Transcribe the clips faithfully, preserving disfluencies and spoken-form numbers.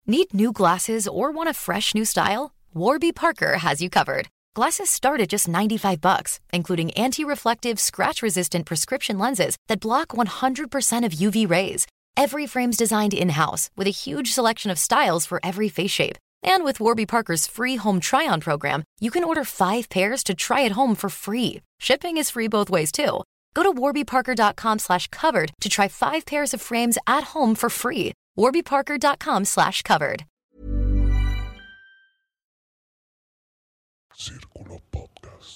Need new glasses or want a fresh new style? Warby Parker has you covered. Glasses start at just ninety-five bucks, including anti-reflective, scratch-resistant prescription lenses that block one hundred percent of U V rays. Every frame's designed in-house with a huge selection of styles for every face shape. And with Warby Parker's free home try-on program, you can order five pairs to try at home for free. Shipping is free both ways, too. Go to warbyparker.com slash covered to try five pairs of frames at home for free. warbyparker.com slash covered. Círculo Podcast.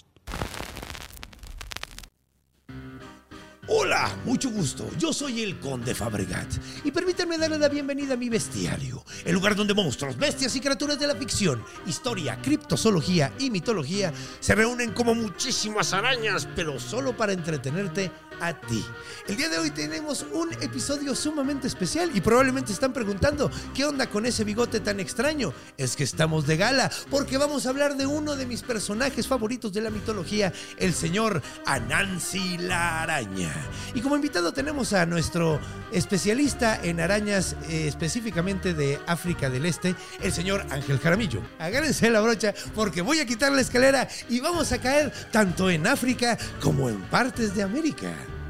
Hola, mucho gusto. Yo soy el Conde Fabregat y permítanme darle la bienvenida a mi bestiario, el lugar donde monstruos, bestias y criaturas de la ficción, historia, criptozoología y mitología se reúnen como muchísimas arañas, pero solo para entretenerte a ti. El día de hoy tenemos un episodio sumamente especial y probablemente están preguntando ¿qué onda con ese bigote tan extraño? Es que estamos de gala porque vamos a hablar de uno de mis personajes favoritos de la mitología, el señor Anansi la araña. Y como invitado tenemos a nuestro especialista en arañas, eh, específicamente de África del Este, el señor Ángel Jaramillo. Agárrense la brocha porque voy a quitar la escalera y vamos a caer tanto en África como en partes de América.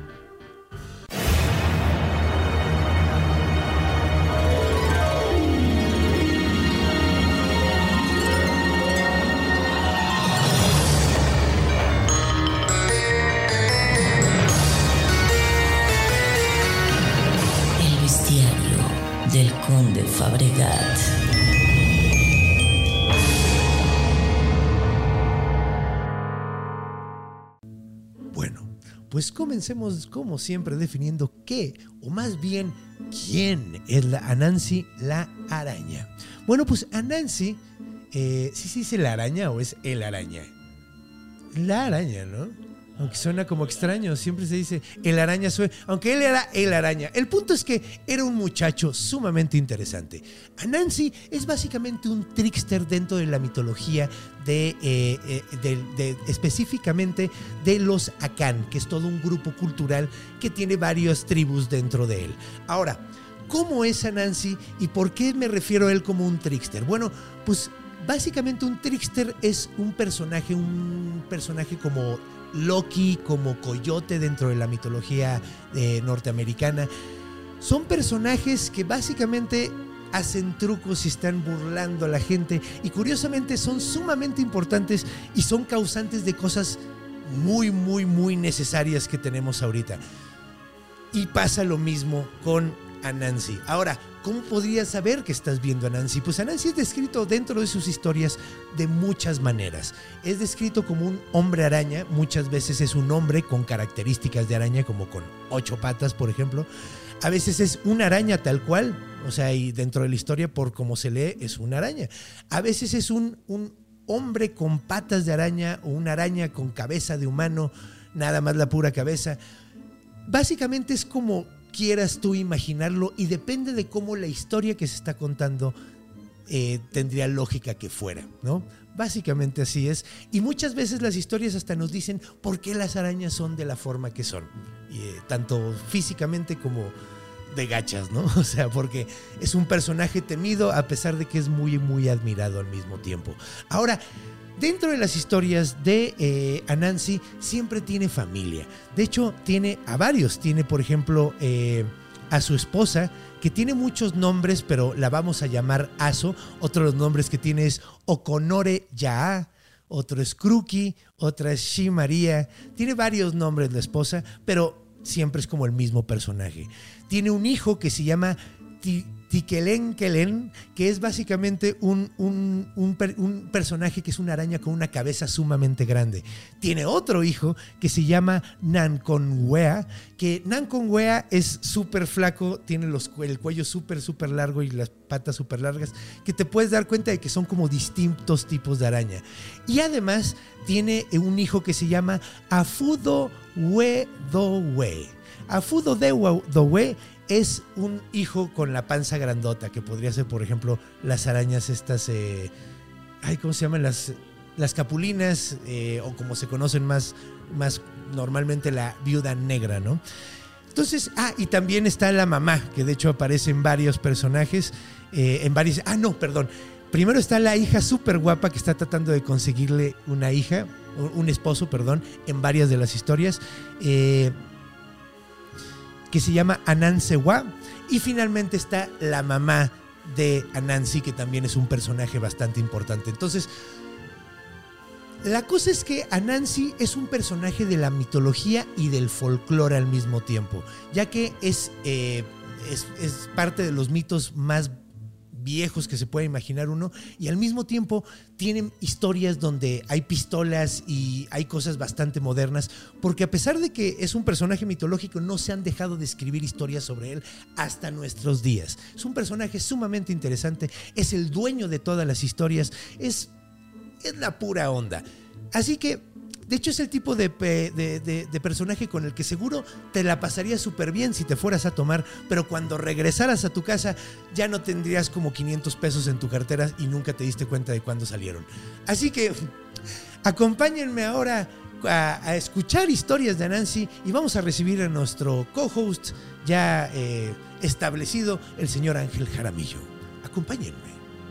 Del Conde Fabregat. Bueno, pues comencemos como siempre definiendo qué, o más bien quién es la Anansi la araña. Bueno, pues Anansi, eh, ¿sí se dice la araña o es el araña? La araña, ¿no? Aunque suena como extraño, siempre se dice el araña, suena, aunque él era el araña. El punto es que era un muchacho sumamente interesante. Anansi es básicamente un trickster dentro de la mitología de, eh, eh, de, de específicamente de los Akan, que es todo un grupo cultural que tiene varias tribus dentro de él. Ahora, ¿cómo es Anansi y por qué me refiero a él como un trickster? Bueno, pues básicamente un trickster es un personaje, un personaje como Loki, como Coyote dentro de la mitología eh, norteamericana. Son personajes que básicamente hacen trucos y están burlando a la gente y curiosamente son sumamente importantes y son causantes de cosas muy, muy, muy necesarias que tenemos ahorita. Y pasa lo mismo con Anansi. Ahora, ¿cómo podrías saber que estás viendo a Anansi? Pues Anansi es descrito dentro de sus historias de muchas maneras. Es descrito como un hombre araña, muchas veces es un hombre con características de araña, como con ocho patas, por ejemplo. A veces es una araña tal cual, o sea, y dentro de la historia, por cómo se lee, es una araña. A veces es un, un hombre con patas de araña o una araña con cabeza de humano, nada más la pura cabeza. Básicamente es como quieras tú imaginarlo y depende de cómo la historia que se está contando eh, tendría lógica que fuera, ¿no? Básicamente así es. Y muchas veces las historias hasta nos dicen por qué las arañas son de la forma que son, y, eh, tanto físicamente como de gachas, ¿no? O sea, porque es un personaje temido a pesar de que es muy, muy admirado al mismo tiempo. Ahora, dentro de las historias de eh, Anansi siempre tiene familia. De hecho, tiene a varios. Tiene, por ejemplo, eh, a su esposa, que tiene muchos nombres, pero la vamos a llamar Aso. Otro de los nombres que tiene es Okonore Yaa, otro es Kruki, otra es Shi María. Tiene varios nombres la esposa, pero siempre es como el mismo personaje. Tiene un hijo que se llama Ti Tikelenkelen, que es básicamente un, un, un, per, un personaje que es una araña con una cabeza sumamente grande. Tiene otro hijo que se llama Nankonwea, que Nankonwea es súper flaco, tiene los, el cuello súper, súper largo y las patas súper largas, que te puedes dar cuenta de que son como distintos tipos de araña. Y además tiene un hijo que se llama Afudowedowe. Afudowedowe es un hijo con la panza grandota, que podría ser, por ejemplo, las arañas estas, eh, ay, ¿cómo se llaman? Las, las capulinas, eh, o como se conocen más, más normalmente, la viuda negra, ¿no? Entonces, ah, y también está la mamá, que de hecho aparece en varios personajes, eh, en varios... Ah, no, perdón. Primero está la hija súper guapa que está tratando de conseguirle una hija, un esposo, perdón, en varias de las historias, eh, que se llama Anansi Wa. Y finalmente está la mamá de Anansi, que también es un personaje bastante importante. Entonces, la cosa es que Anansi es un personaje de la mitología y del folclore al mismo tiempo, ya que es, eh, es, es parte de los mitos más viejos que se puede imaginar uno, y al mismo tiempo tienen historias donde hay pistolas y hay cosas bastante modernas, porque a pesar de que es un personaje mitológico, no se han dejado de escribir historias sobre él hasta nuestros días. Es un personaje sumamente interesante, es el dueño de todas las historias, es, es la pura onda. Así que, de hecho, es el tipo de, de, de, de personaje con el que seguro te la pasarías súper bien si te fueras a tomar, pero cuando regresaras a tu casa ya no tendrías como quinientos pesos en tu cartera y nunca te diste cuenta de cuándo salieron. Así que acompáñenme ahora a, a escuchar historias de Anansi y vamos a recibir a nuestro co-host ya eh, establecido, el señor Ángel Jaramillo. Acompáñenme.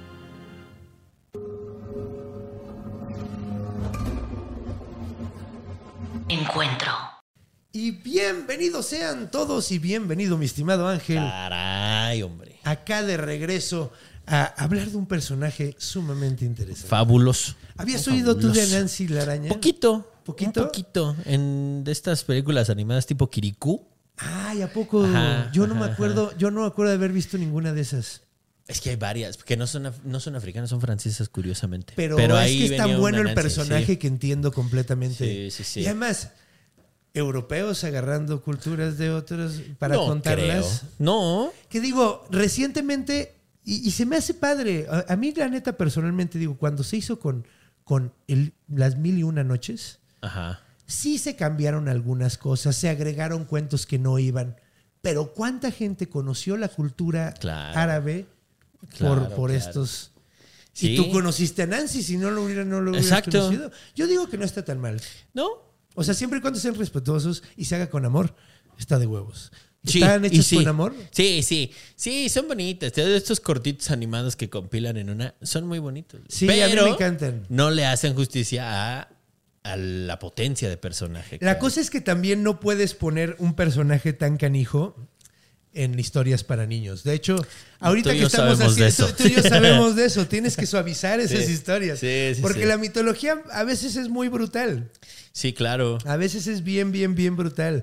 Encuentro. Y bienvenidos sean todos y bienvenido, mi estimado Ángel. Caray, hombre. Acá de regreso a hablar de un personaje sumamente interesante. Fabuloso. ¿Habías Muy oído fabuloso. tú de Anansi la araña? Poquito. ¿Poquito? Un poquito. En de estas películas animadas tipo Kirikou. Ay, ¿a poco? Ajá, yo no ajá, me acuerdo, ajá. yo no me acuerdo de haber visto ninguna de esas. Es que hay varias, que no son, af- no son africanas, son francesas, curiosamente. Pero, es ahí que es tan venía bueno una el Nancy, personaje sí. que entiendo completamente. Sí, sí, sí. Y además, europeos agarrando culturas de otros para No contarlas. creo. No. Que digo, recientemente, y, y se me hace padre, a, a mí la neta personalmente digo, cuando se hizo con, con el, las mil y una noches, Ajá. sí se cambiaron algunas cosas, se agregaron cuentos que no iban, pero ¿cuánta gente conoció la cultura Claro. árabe Claro, por, por claro. estos? Sí. Y tú conociste a Nancy, si no lo hubiera, no lo hubieras Exacto. conocido. Yo digo que no está tan mal. ¿No? O sea, siempre y cuando sean respetuosos y se haga con amor, está de huevos. Sí, ¿Están y hechos sí. con amor? Sí, sí. Sí, son bonitas. Todos estos cortitos animados que compilan en una son muy bonitos. Sí, pero a mí me encantan. no le hacen justicia a, a la potencia de personaje. La que- cosa es que también no puedes poner un personaje tan canijo en historias para niños. De hecho, ahorita Tú y que yo estamos sabemos de haciendo, eso. tú, tú y yo sabemos de eso. Tienes que suavizar esas Sí. historias. Sí, sí, porque sí. la mitología a veces es muy brutal. Sí, claro. A veces es bien, bien, bien brutal.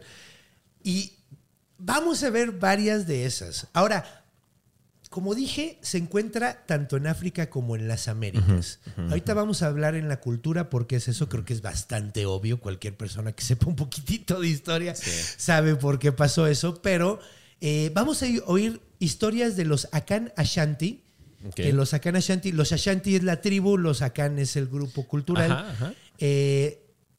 Y vamos a ver varias de esas. Ahora, como dije, se encuentra tanto en África como en las Américas. Uh-huh, uh-huh. Ahorita vamos a hablar en la cultura porque es eso, creo que es bastante obvio. Cualquier persona que sepa un poquitito de historia sí. sabe por qué pasó eso. Pero eh, vamos a oír historias de los Akan Ashanti. Okay. Que los Akan Ashanti, los Ashanti es la tribu, los Akan es el grupo cultural. Ajá, ajá. Eh,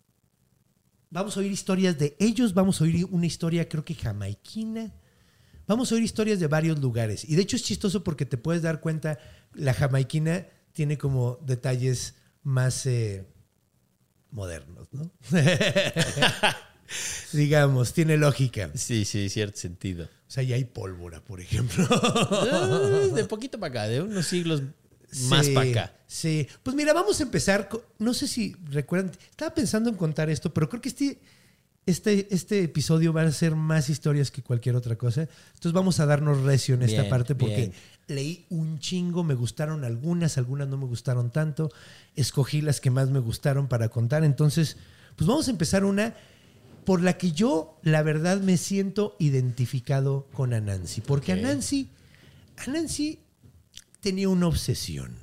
Vamos a oír historias de ellos, vamos a oír una historia creo que jamaiquina. Vamos a oír historias de varios lugares. Y de hecho es chistoso porque te puedes dar cuenta, la jamaiquina tiene como detalles más eh, modernos, ¿no? Digamos, tiene lógica. Sí, sí, cierto sentido. O sea, ya hay pólvora, por ejemplo. De poquito para acá, de unos siglos más sí, para acá. Sí. Pues mira, vamos a empezar. Con, no sé si recuerdan, estaba pensando en contar esto, pero creo que este, este, este episodio va a ser más historias que cualquier otra cosa. Entonces vamos a darnos recio en bien, esta parte porque bien. leí un chingo, me gustaron algunas, algunas no me gustaron tanto. Escogí las que más me gustaron para contar. Entonces, pues vamos a empezar una por la que yo, la verdad, me siento identificado con Anansi. Porque okay. Anansi, Anansi tenía una obsesión.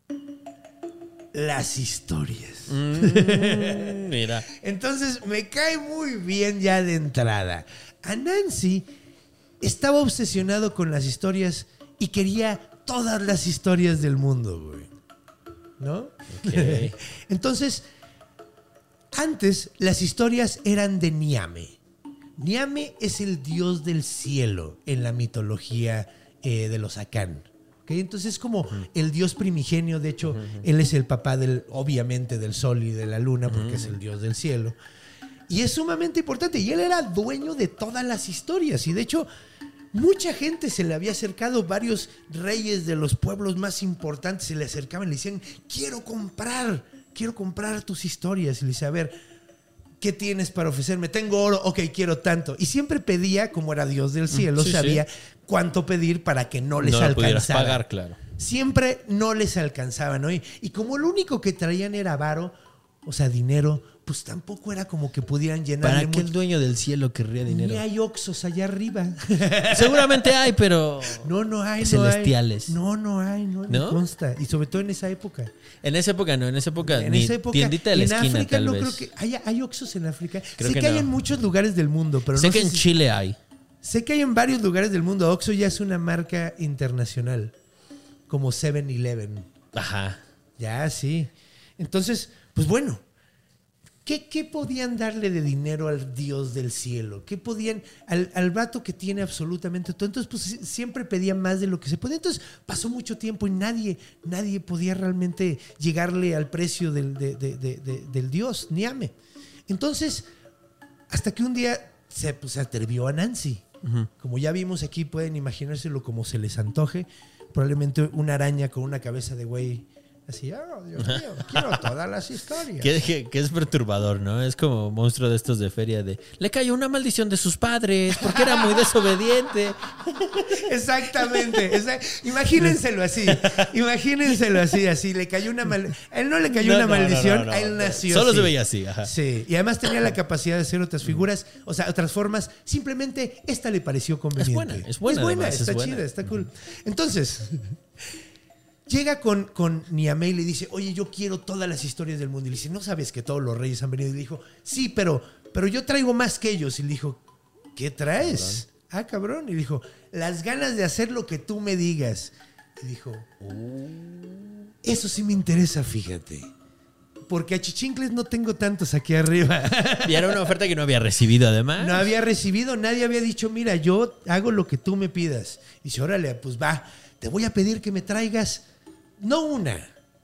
Las historias. Mm, mira. Entonces me cae muy bien ya de entrada. Anansi estaba obsesionado con las historias y quería todas las historias del mundo, güey. ¿No? Okay. Entonces, antes las historias eran de Niame. Niame es el dios del cielo en la mitología eh, de los Akan. ¿Okay? Entonces es como uh-huh. el dios primigenio. De hecho, uh-huh. él es el papá del, obviamente, del sol y de la luna, porque uh-huh. es el dios del cielo. Y es sumamente importante. Y él era dueño de todas las historias. Y de hecho, mucha gente se le había acercado. Varios reyes de los pueblos más importantes se le acercaban y le decían, quiero comprar, quiero comprar tus historias. Y le decía, a ver, ¿qué tienes para ofrecerme? Tengo oro, ok, quiero tanto. Y siempre pedía, como era Dios del cielo, sí, sabía sí. cuánto pedir para que no les no alcanzara. No pudieras pagar, claro. Siempre no les alcanzaba, ¿no? Y, y como lo único que traían era varo, o sea, dinero, pues tampoco era como que pudieran llenarle. ¿Para qué el dueño del cielo querría dinero? Ni hay Oxxos allá arriba. Seguramente hay, pero... No, no hay. Celestiales. No, no hay, no, ¿No? me consta. Y sobre todo en esa época. En esa época no, en esa época en ni esa época, tiendita de la en esquina, África tal no vez. creo que... ¿Hay, hay Oxxos en África? Creo sé que, que hay no. en muchos lugares del mundo, pero sé no que sé en si... Chile hay. Sé que hay en varios lugares del mundo. Oxxo ya es una marca internacional. Como seven eleven. Ajá. Ya, sí. Entonces, pues bueno, ¿qué, qué podían darle de dinero al Dios del cielo? ¿Qué podían, al, al vato que tiene absolutamente todo? Entonces, pues siempre pedía más de lo que se podía. Entonces, pasó mucho tiempo y nadie, nadie podía realmente llegarle al precio del, de, de, de, de, del Dios, Niame. Entonces, hasta que un día se, pues, se atrevió a Nancy. Uh-huh. Como ya vimos aquí, pueden imaginárselo como se les antoje. Probablemente una araña con una cabeza de güey así, oh, Dios mío, quiero todas las historias. Que, que, que es perturbador, ¿no? Es como monstruo de estos de feria de le cayó una maldición de sus padres porque era muy desobediente. Exactamente. Exact- Imagínenselo así. Imagínenselo así, así. Le cayó una maldición. A él no le cayó no, una no, maldición, no, no, no. a él nació Solo así. se veía así, ajá. Sí. Y además tenía la capacidad de hacer otras figuras, o sea, otras formas. Simplemente esta le pareció conveniente. Es buena, es buena. Es buena, además, está es buena. chida, está cool. Entonces... Llega con, con Niamey y le dice, oye, yo quiero todas las historias del mundo. Y le dice, ¿no sabes que todos los reyes han venido? Y le dijo, sí, pero, pero yo traigo más que ellos. Y le dijo, ¿qué traes? Cabrón. Ah, cabrón. Y le dijo, las ganas de hacer lo que tú me digas. Y dijo, oh, eso sí me interesa, fíjate. Porque a chichincles no tengo tantos aquí arriba. Y era una oferta que no había recibido, además. No había recibido, nadie había dicho, mira, yo hago lo que tú me pidas. Y dice, órale, pues va, te voy a pedir que me traigas... No una,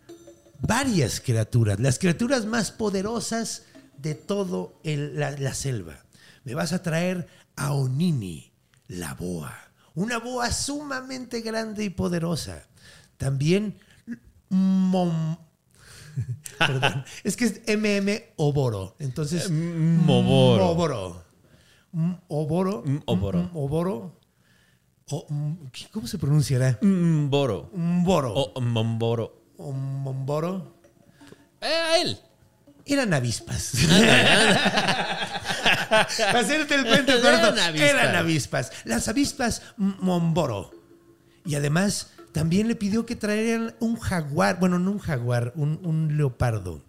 varias criaturas, las criaturas más poderosas de todo el, la, la selva. Me vas a traer a Onini, la boa, una boa sumamente grande y poderosa. También Mom... Perdón, es que es M M Oboro, entonces Moboro. Moboro. Oboro. Oboro. Oboro. O, ¿cómo se pronunciará? Mboro. Mboro. O Momboro. O Momboro. Eh, a él. Eran avispas. Para hacerte el cuento corto, Eran avispas. eran avispas. Las avispas Momboro. Y además también le pidió que traeran un jaguar. Bueno, no un jaguar, un, un leopardo.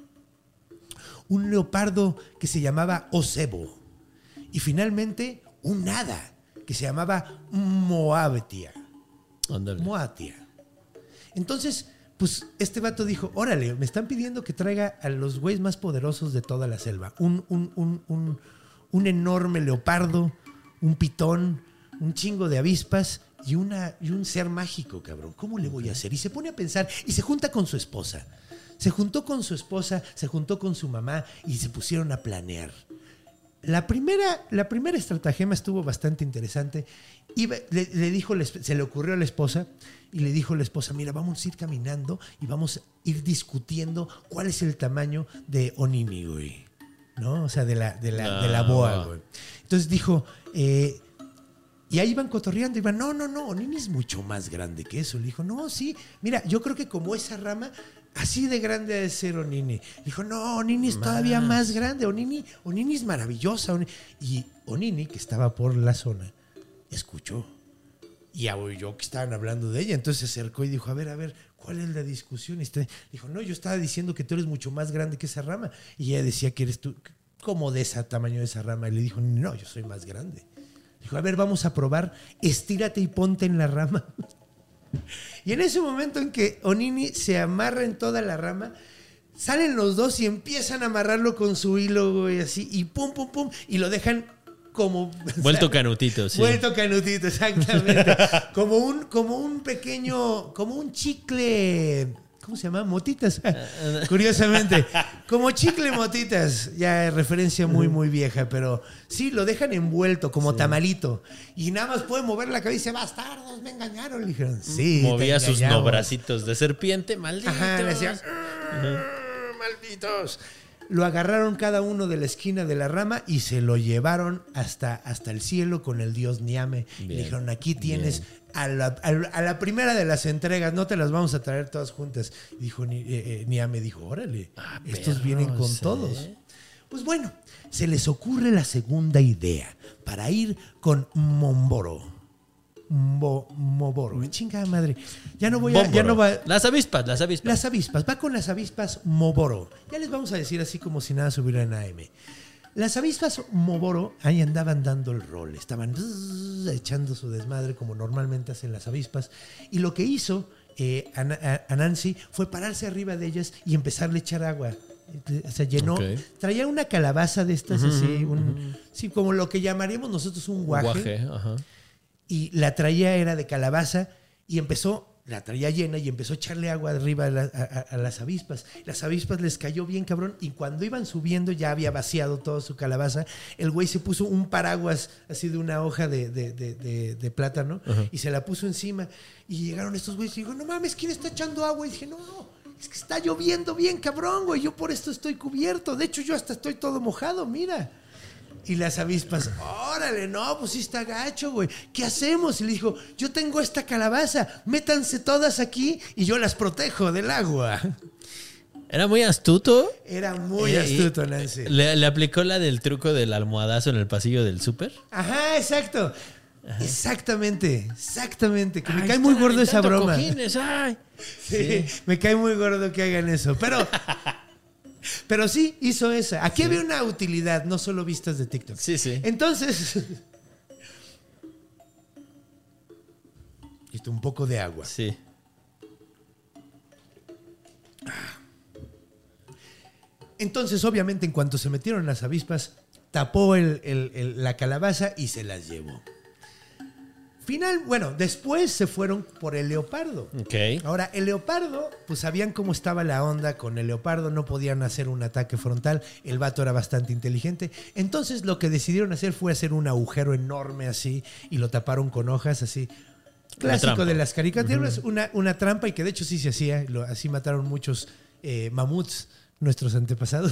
Un leopardo que se llamaba Osebo. Y finalmente un hada que se llamaba Moabetia. Ándale. Moatia. Entonces, pues este vato dijo, órale, me están pidiendo que traiga a los güeyes más poderosos de toda la selva. Un, un, un, un, un enorme leopardo, un pitón, un chingo de avispas y, una, y un ser mágico, cabrón. ¿Cómo le voy a hacer? Y se pone a pensar y se junta con su esposa. Se juntó con su esposa, se juntó con su mamá y se pusieron a planear. La primera, la primera estratagema estuvo bastante interesante. Iba, le, le dijo, se le ocurrió a la esposa y le dijo a la esposa, mira, vamos a ir caminando y vamos a ir discutiendo cuál es el tamaño de Onini, güey. ¿No? O sea, de la, de la, no. de la boa, güey. Entonces dijo, eh, y ahí iban cotorreando, iban, no, no, no, Onini es mucho más grande que eso. Le dijo, no, sí, mira, yo creo que como esa rama... Así de grande ha de ser Onini. Dijo, no, Onini es más. Todavía más grande. Onini, Onini es maravillosa. Onini. Y Onini, que estaba por la zona, escuchó. Y oyó que estaban hablando de ella. Entonces se acercó y dijo, a ver, a ver, ¿cuál es la discusión? Y este, dijo, no, yo estaba diciendo que tú eres mucho más grande que esa rama. Y ella decía que eres tú, como de ese tamaño de esa rama. Y le dijo, no, yo soy más grande. Dijo, a ver, vamos a probar. Estírate y ponte en la rama. Y en ese momento en que Onini se amarra en toda la rama, salen los dos y empiezan a amarrarlo con su hilo, güey, así, y pum, pum, pum, y lo dejan como... Vuelto o sea, canutito, sí. Vuelto canutito, exactamente. como, un, como un pequeño, como un chicle, ¿cómo se llama? Motitas. Curiosamente. Como chicle motitas. Ya referencia muy, muy vieja, pero sí, lo dejan envuelto como sí. tamalito. Y nada más puede mover la cabeza y dice, bastardos, me engañaron. Le dijeron, sí. Movía sus nobracitos de serpiente, malditos. Ajá, le decían, malditos. Lo agarraron cada uno de la esquina de la rama y se lo llevaron hasta, hasta el cielo con el dios Niame. Bien, y le dijeron, aquí tienes a la, a, a la primera de las entregas, no te las vamos a traer todas juntas. Y dijo eh, eh, Niame, dijo, órale, ah, estos perros, vienen con ¿eh? todos. Pues bueno, se les ocurre la segunda idea para ir con Momboro. Mo, Moboro, chingada madre. Ya no voy a. Ya no va, las avispas, las avispas. Las avispas, va con las avispas Moboro. Ya les vamos a decir así como si nada subiera en A M. Las avispas Moboro ahí andaban dando el rol, estaban bzz, echando su desmadre como normalmente hacen las avispas. Y lo que hizo eh, Anansi fue pararse arriba de ellas y empezarle a echar agua. Se llenó, okay. traía una calabaza de estas, uh-huh, así, un, uh-huh. sí, como lo que llamaríamos nosotros un guaje. guaje ajá. Y la traía, era de calabaza, y empezó, la traía llena y empezó a echarle agua arriba a, la, a, a las avispas. Las avispas les cayó bien cabrón, y cuando iban subiendo ya había vaciado toda su calabaza. El güey se puso un paraguas así de una hoja de, de, de, de, de plátano, uh-huh. y se la puso encima. Y llegaron estos güeyes y dijo, no mames, ¿quién está echando agua? Y dije, no, no, es que está lloviendo bien cabrón, güey, yo por esto estoy cubierto. De hecho, yo hasta estoy todo mojado, mira. Y las avispas, órale, no, pues sí está gacho, güey. ¿Qué hacemos? Y le dijo, yo tengo esta calabaza, métanse todas aquí y yo las protejo del agua. Era muy astuto. Era muy eh, astuto, Nancy. Le, le aplicó la del truco del almohadazo en el pasillo del súper. Ajá, exacto. Ajá. Exactamente, exactamente. Que me ay, cae muy gordo esa broma. Cojines, ay. Sí, sí, me cae muy gordo que hagan eso. Pero... Pero sí, hizo esa. Aquí sí. había una utilidad, no solo vistas de TikTok. Sí, sí. Entonces, esto un poco de agua. Sí. Entonces, obviamente, en cuanto se metieron las avispas, tapó el, el, el, la calabaza y se las llevó. Final, bueno, después se fueron por el leopardo. Okay. Ahora, el leopardo, pues sabían cómo estaba la onda con el leopardo, no podían hacer un ataque frontal, el vato era bastante inteligente. Entonces lo que decidieron hacer fue hacer un agujero enorme así y lo taparon con hojas así. Clásico de las caricaturas, uh-huh. una, una trampa y que de hecho sí se hacía, lo, así mataron muchos eh, mamuts, nuestros antepasados.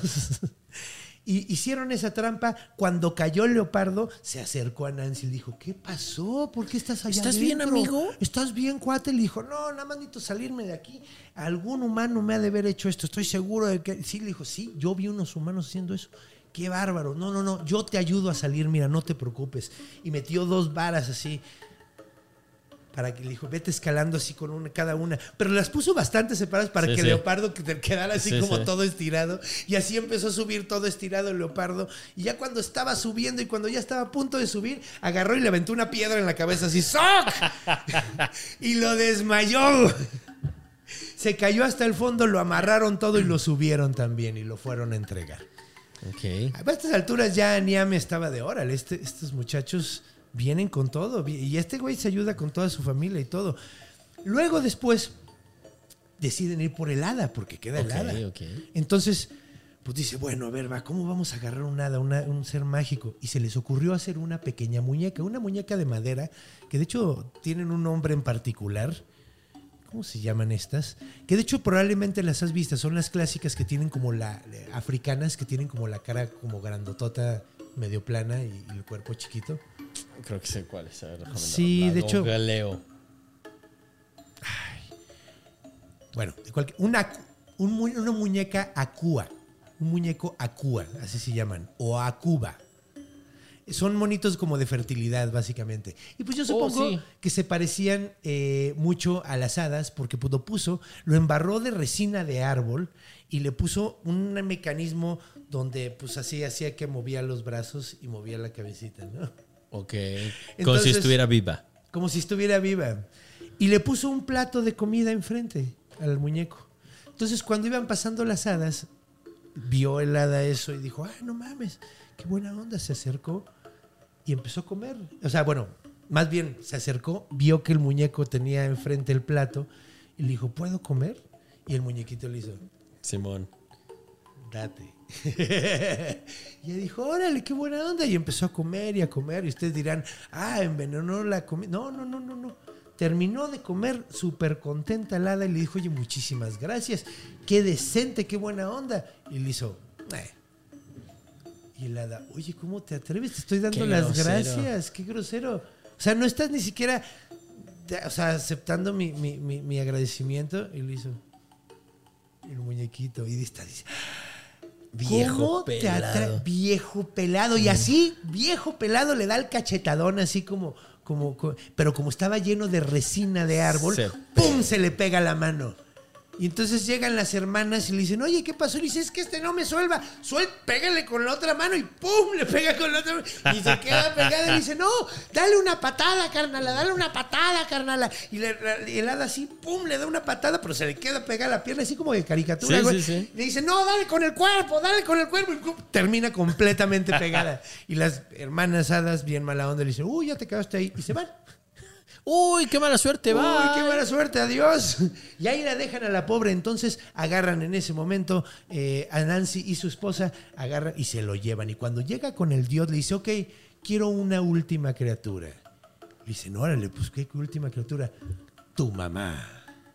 Y hicieron esa trampa. Cuando cayó el leopardo, se acercó a Nancy y le dijo, ¿qué pasó? ¿Por qué estás allá ¿Estás adentro? bien, amigo? ¿Estás bien, cuate? Le dijo, no, nada más necesito salirme de aquí. Algún humano me ha de haber hecho esto. Estoy seguro de que... Sí, le dijo, sí, yo vi unos humanos haciendo eso. Qué bárbaro. No, no, no, yo te ayudo a salir, mira, no te preocupes. Y metió dos varas así. Para que le dijo, vete escalando así con una, cada una. Pero las puso bastante separadas para sí, que sí. el leopardo quedara así sí, como sí. todo estirado. Y así empezó a subir todo estirado el leopardo. Y ya cuando estaba subiendo y cuando ya estaba a punto de subir, agarró y le aventó una piedra en la cabeza así. ¡Soc! Y lo desmayó. Se cayó hasta el fondo, lo amarraron todo y lo subieron también. Y lo fueron a entregar. Okay. A estas alturas ya Niame estaba de órale. Este, estos muchachos... vienen con todo. Y este güey se ayuda con toda su familia y todo. Luego, después, deciden ir por el hada, porque queda el hada. Okay, okay. Entonces, pues dice, bueno, a ver, va, ¿cómo vamos a agarrar un hada, una, un ser mágico? Y se les ocurrió hacer una pequeña muñeca, una muñeca de madera, que de hecho tienen un nombre en particular. ¿Cómo se llaman estas? Que de hecho probablemente las has visto. Son las clásicas que tienen como la... africanas, que tienen como la cara como grandotota, medio plana y, y el cuerpo chiquito. Creo que sé cuál es. A ver, sí, de hecho. Galeo. Ay. Bueno, cualquier, una, un, una muñeca acúa. Un muñeco acúa, así se llaman. O acuba. Son monitos como de fertilidad, básicamente. Y pues yo supongo oh, sí. que se parecían eh, mucho a las hadas, porque pues lo puso, lo embarró de resina de árbol y le puso un mecanismo donde pues así hacía que movía los brazos y movía la cabecita, ¿no? Ok. Entonces, como si estuviera viva. Como si estuviera viva. Y le puso un plato de comida enfrente al muñeco. Entonces, cuando iban pasando las hadas, vio el hada eso y dijo, ay, no mames, qué buena onda. Se acercó y empezó a comer. O sea, bueno, más bien se acercó, vio que el muñeco tenía enfrente el plato y le dijo, ¿puedo comer? Y el muñequito le hizo, Simón. date. Y ella dijo, órale, qué buena onda. Y empezó a comer y a comer. Y ustedes dirán, ah, envenenó la comida. No, no, no, no, no. Terminó de comer súper contenta el hada y le dijo, oye, muchísimas gracias. Qué decente, qué buena onda. Y le hizo, eh. Y el hada, oye, ¿cómo te atreves? Te estoy dando Qué las grosero. gracias. Qué grosero. O sea, no estás ni siquiera, o sea, aceptando mi, mi, mi, mi agradecimiento. Y le hizo el muñequito. Y está dice, Viejo ¿cómo te pelado. atra- Viejo pelado. Y así, viejo pelado, le da el cachetadón así como, como, como- pero como estaba lleno de resina de árbol, Se ¡pum! Se le pega la mano. Y entonces llegan las hermanas y le dicen, oye, ¿qué pasó? Y dice, es que este no me suelva. Suel, pégale con la otra mano y ¡pum! Le pega con la otra mano. Y se queda pegada y dice, no, dale una patada, carnala, dale una patada, carnala. Y, le, y el hada así, ¡pum! Le da una patada, pero se le queda pegada la pierna, así como de caricatura, Sí, güey. sí, sí. Le dice, no, dale con el cuerpo, dale con el cuerpo. Y ¡pum! Termina completamente pegada. Y las hermanas hadas, bien mala onda, le dicen, uy, ya te quedaste ahí. Y se van. Uy, qué mala suerte, Uy, va. qué mala suerte, adiós. Y ahí la dejan a la pobre. Entonces agarran en ese momento eh, a Nancy y su esposa, agarran y se lo llevan. Y cuando llega con el dios, le dice, ok, quiero una última criatura. Le dice, no, órale, pues qué última criatura. Tu mamá.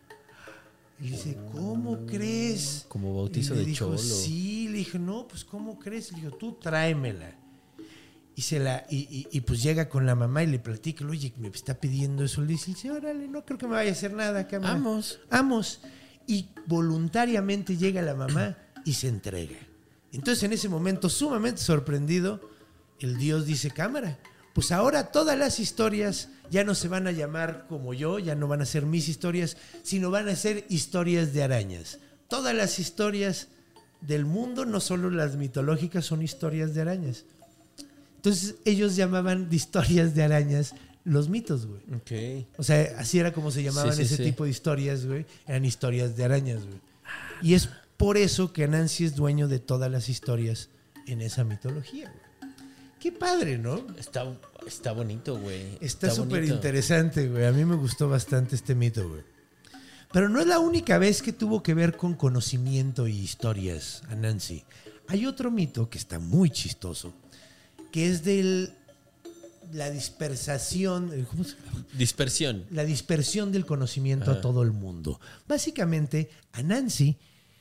Y le dice, ¿cómo crees? Como bautizo Y le de dijo, cholo. Sí, le dije, no, pues ¿cómo crees? Le dijo, tú tráemela. Y, se la, y, y, y pues llega con la mamá y le platica, oye, me está pidiendo eso. Le dice, sí, órale, no creo que me vaya a hacer nada, cámara. Vamos. Vamos. Y voluntariamente llega la mamá y se entrega. Entonces, en ese momento, sumamente sorprendido, el dios dice, cámara, pues ahora todas las historias ya no se van a llamar como yo, ya no van a ser mis historias, sino van a ser historias de arañas. Todas las historias del mundo, no solo las mitológicas, son historias de arañas. Entonces ellos llamaban de historias de arañas los mitos, güey. Ok. O sea, así era como se llamaban Sí, sí, ese sí. tipo de historias, güey. Eran historias de arañas, güey. Y es por eso que Anansi es dueño de todas las historias en esa mitología, güey. Qué padre, ¿no? Está, está bonito, güey. Está súper bonito. interesante, güey. A mí me gustó bastante este mito, güey. Pero no es la única vez que tuvo que ver con conocimiento y historias, Anansi. Hay otro mito que está muy chistoso, que es de la dispersación, ¿cómo se llama? Dispersión. La dispersión del conocimiento Ajá. a todo el mundo. Básicamente, Anansi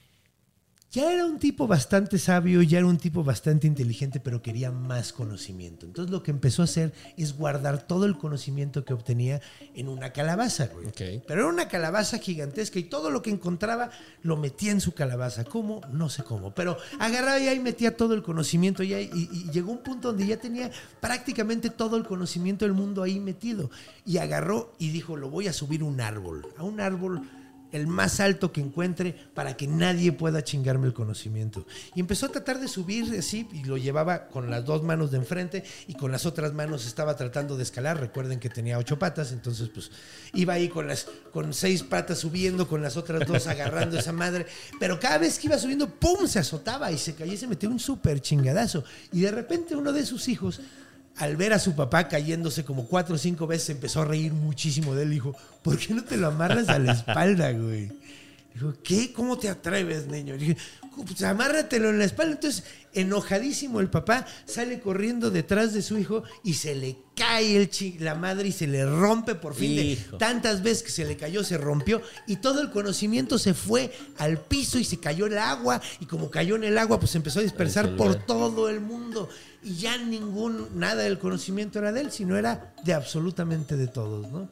ya era un tipo bastante sabio, ya era un tipo bastante inteligente, pero quería más conocimiento. Entonces lo que empezó a hacer es guardar todo el conocimiento que obtenía en una calabaza, güey. Ok. Pero era una calabaza gigantesca y todo lo que encontraba lo metía en su calabaza. ¿Cómo? No sé cómo. Pero agarraba y ahí metía todo el conocimiento y, ahí, y, y llegó un punto donde ya tenía prácticamente todo el conocimiento del mundo ahí metido. Y agarró y dijo, lo voy a subir a un árbol. A un árbol el más alto que encuentre para que nadie pueda chingarme el conocimiento. Y empezó a tratar de subir así y lo llevaba con las dos manos de enfrente y con las otras manos estaba tratando de escalar. Recuerden que tenía ocho patas, entonces pues iba ahí con, las, con seis patas subiendo, con las otras dos agarrando esa madre. Pero cada vez que iba subiendo, ¡pum!, se azotaba y se caía y se metió un súper chingadazo. Y de repente uno de sus hijos, al ver a su papá cayéndose como cuatro o cinco veces, empezó a reír muchísimo de él. Dijo, ¿por qué no te lo amarras a la espalda, güey? Dijo, ¿qué? ¿Cómo te atreves, niño? Dije, pues amárratelo en la espalda. Entonces, enojadísimo, el papá sale corriendo detrás de su hijo y se le cae el chi- la madre y se le rompe por fin. De Hijo. tantas veces que se le cayó, se rompió y todo el conocimiento se fue al piso y se cayó el agua. Y como cayó en el agua, pues se empezó a dispersar A disolver. por todo el mundo. Y ya ningún, nada del conocimiento era de él, sino era de absolutamente de todos, ¿no?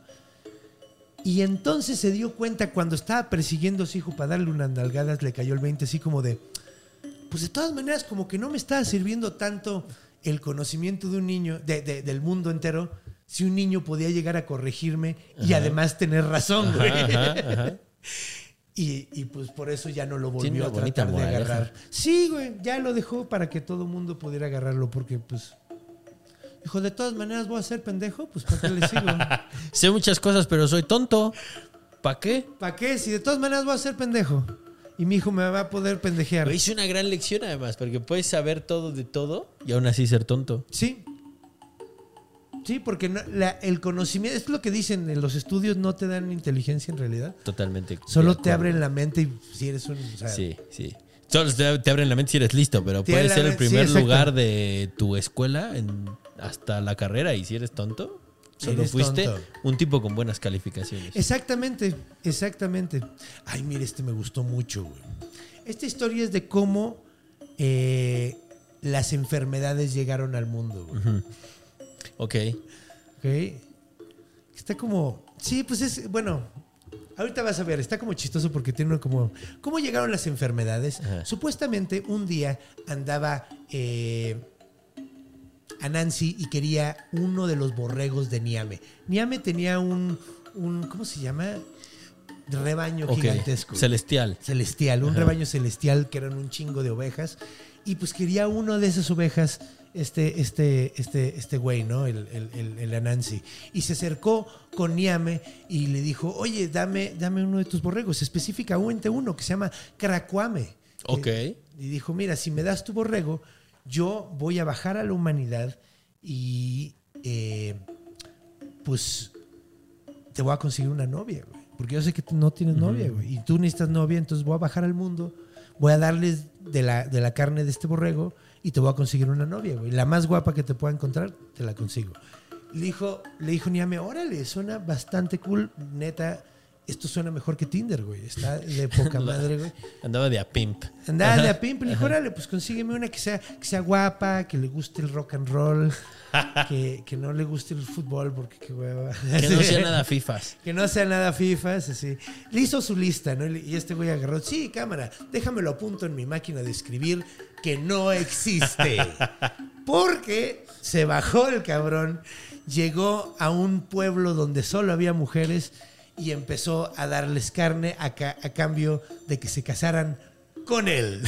Y entonces se dio cuenta cuando estaba persiguiendo a su hijo para darle unas nalgadas, le cayó el veinte así como de, pues de todas maneras como que no me estaba sirviendo tanto el conocimiento de un niño, de, de- del mundo entero, si un niño podía llegar a corregirme y además tener razón, güey. Ajá, ajá. Y, y pues por eso ya no lo Tiene volvió a una bonita tratar de moraleja. agarrar. Sí, güey, ya lo dejó para que todo el mundo pudiera agarrarlo porque pues... Dijo, de todas maneras voy a ser pendejo, pues ¿para qué le sigo? Sé muchas cosas, pero soy tonto. ¿Para qué? ¿Para qué? Si de todas maneras voy a ser pendejo. Y mi hijo me va a poder pendejear. Pero hice una gran lección además, porque puedes saber todo de todo y aún así ser tonto. Sí. Sí, porque no, la, el conocimiento, es lo que dicen, en los estudios no te dan inteligencia en realidad. Totalmente. Solo te abren la mente y si eres un... O sea, sí, sí. Solo te, te abren la mente si eres listo, pero Tiene puede la ser el mente- primer sí, lugar de tu escuela en, hasta la carrera y si eres tonto, solo Eres fuiste tonto. un tipo con buenas calificaciones. Exactamente, exactamente. Ay, mire, este me gustó mucho, güey. Esta historia es de cómo eh, las enfermedades llegaron al mundo, güey. Ujú. Ok. ¿Ok? Está como... Sí, pues es... Bueno, ahorita vas a ver. Está como chistoso porque tiene como... ¿Cómo llegaron las enfermedades? Ajá. Supuestamente un día andaba eh, Anansi y quería uno de los borregos de Niame. Niame tenía un... un ¿cómo se llama? Rebaño Ok. gigantesco. Celestial. Celestial, un Ajá. rebaño celestial que eran un chingo de ovejas. Y pues quería uno de esas ovejas, este, este, este, este güey, ¿no? El, el, el, el Anansi. Y se acercó con Niame y le dijo, oye, dame, dame uno de tus borregos, específicamente uno que se llama Caracuame. Ok. Eh, y dijo, mira, si me das tu borrego, yo voy a bajar a la humanidad y eh, pues te voy a conseguir una novia, güey. Porque yo sé que tú no tienes novia, güey. Y tú necesitas novia, entonces voy a bajar al mundo, voy a darles de la, de la carne de este borrego y te voy a conseguir una novia, güey. La más guapa que te pueda encontrar, te la consigo. Le dijo, le dijo Niame, órale, suena bastante cool. Neta, esto suena mejor que Tinder, güey. Está de poca madre, güey. Andaba de a pimp. Andaba de a pimp, le dijo, órale, pues consígueme una que sea, que sea guapa, que le guste el rock and roll, que, que no le guste el fútbol, porque qué hueva. Que no sea nada fifas. Que no sea nada fifas, así. Le hizo su lista, ¿no? Y este güey agarró, sí, cámara, déjamelo a punto en mi máquina de escribir que no existe. Porque se bajó el cabrón, llegó a un pueblo donde solo había mujeres y empezó a darles carne a, ca- a cambio de que se casaran con él.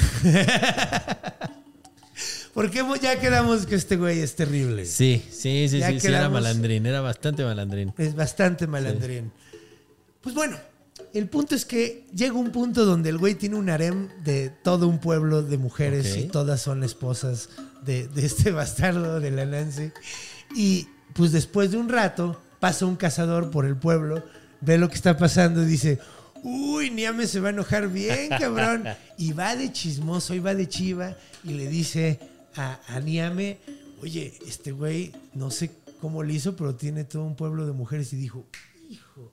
Porque ya quedamos que este güey es terrible. Sí, sí, sí, Ya sí, sí, era quedamos- malandrín, era bastante malandrín. Es bastante malandrín. Pues bueno, el punto es que llega un punto donde el güey tiene un harem de todo un pueblo de mujeres Ok. y todas son esposas de, de este bastardo de la Nancy. Y pues después de un rato pasa un cazador por el pueblo, ve lo que está pasando y dice, uy, Niame se va a enojar bien, cabrón. Y va de chismoso y va de chiva y le dice a, a Niame, oye, este güey, no sé cómo le hizo, pero tiene todo un pueblo de mujeres. Y dijo, hijo,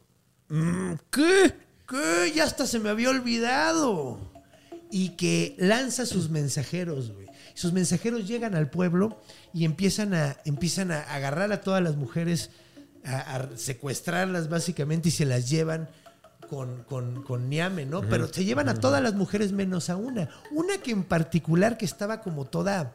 ¿qué? ¿Qué? Ya hasta se me había olvidado. Y que lanza sus mensajeros, güey. Sus mensajeros llegan al pueblo y empiezan a, empiezan a agarrar a todas las mujeres, a, a secuestrarlas básicamente y se las llevan con, con, con Niame, ¿no? Uh-huh. Pero se llevan a todas las mujeres menos a una. Una que en particular que estaba como toda...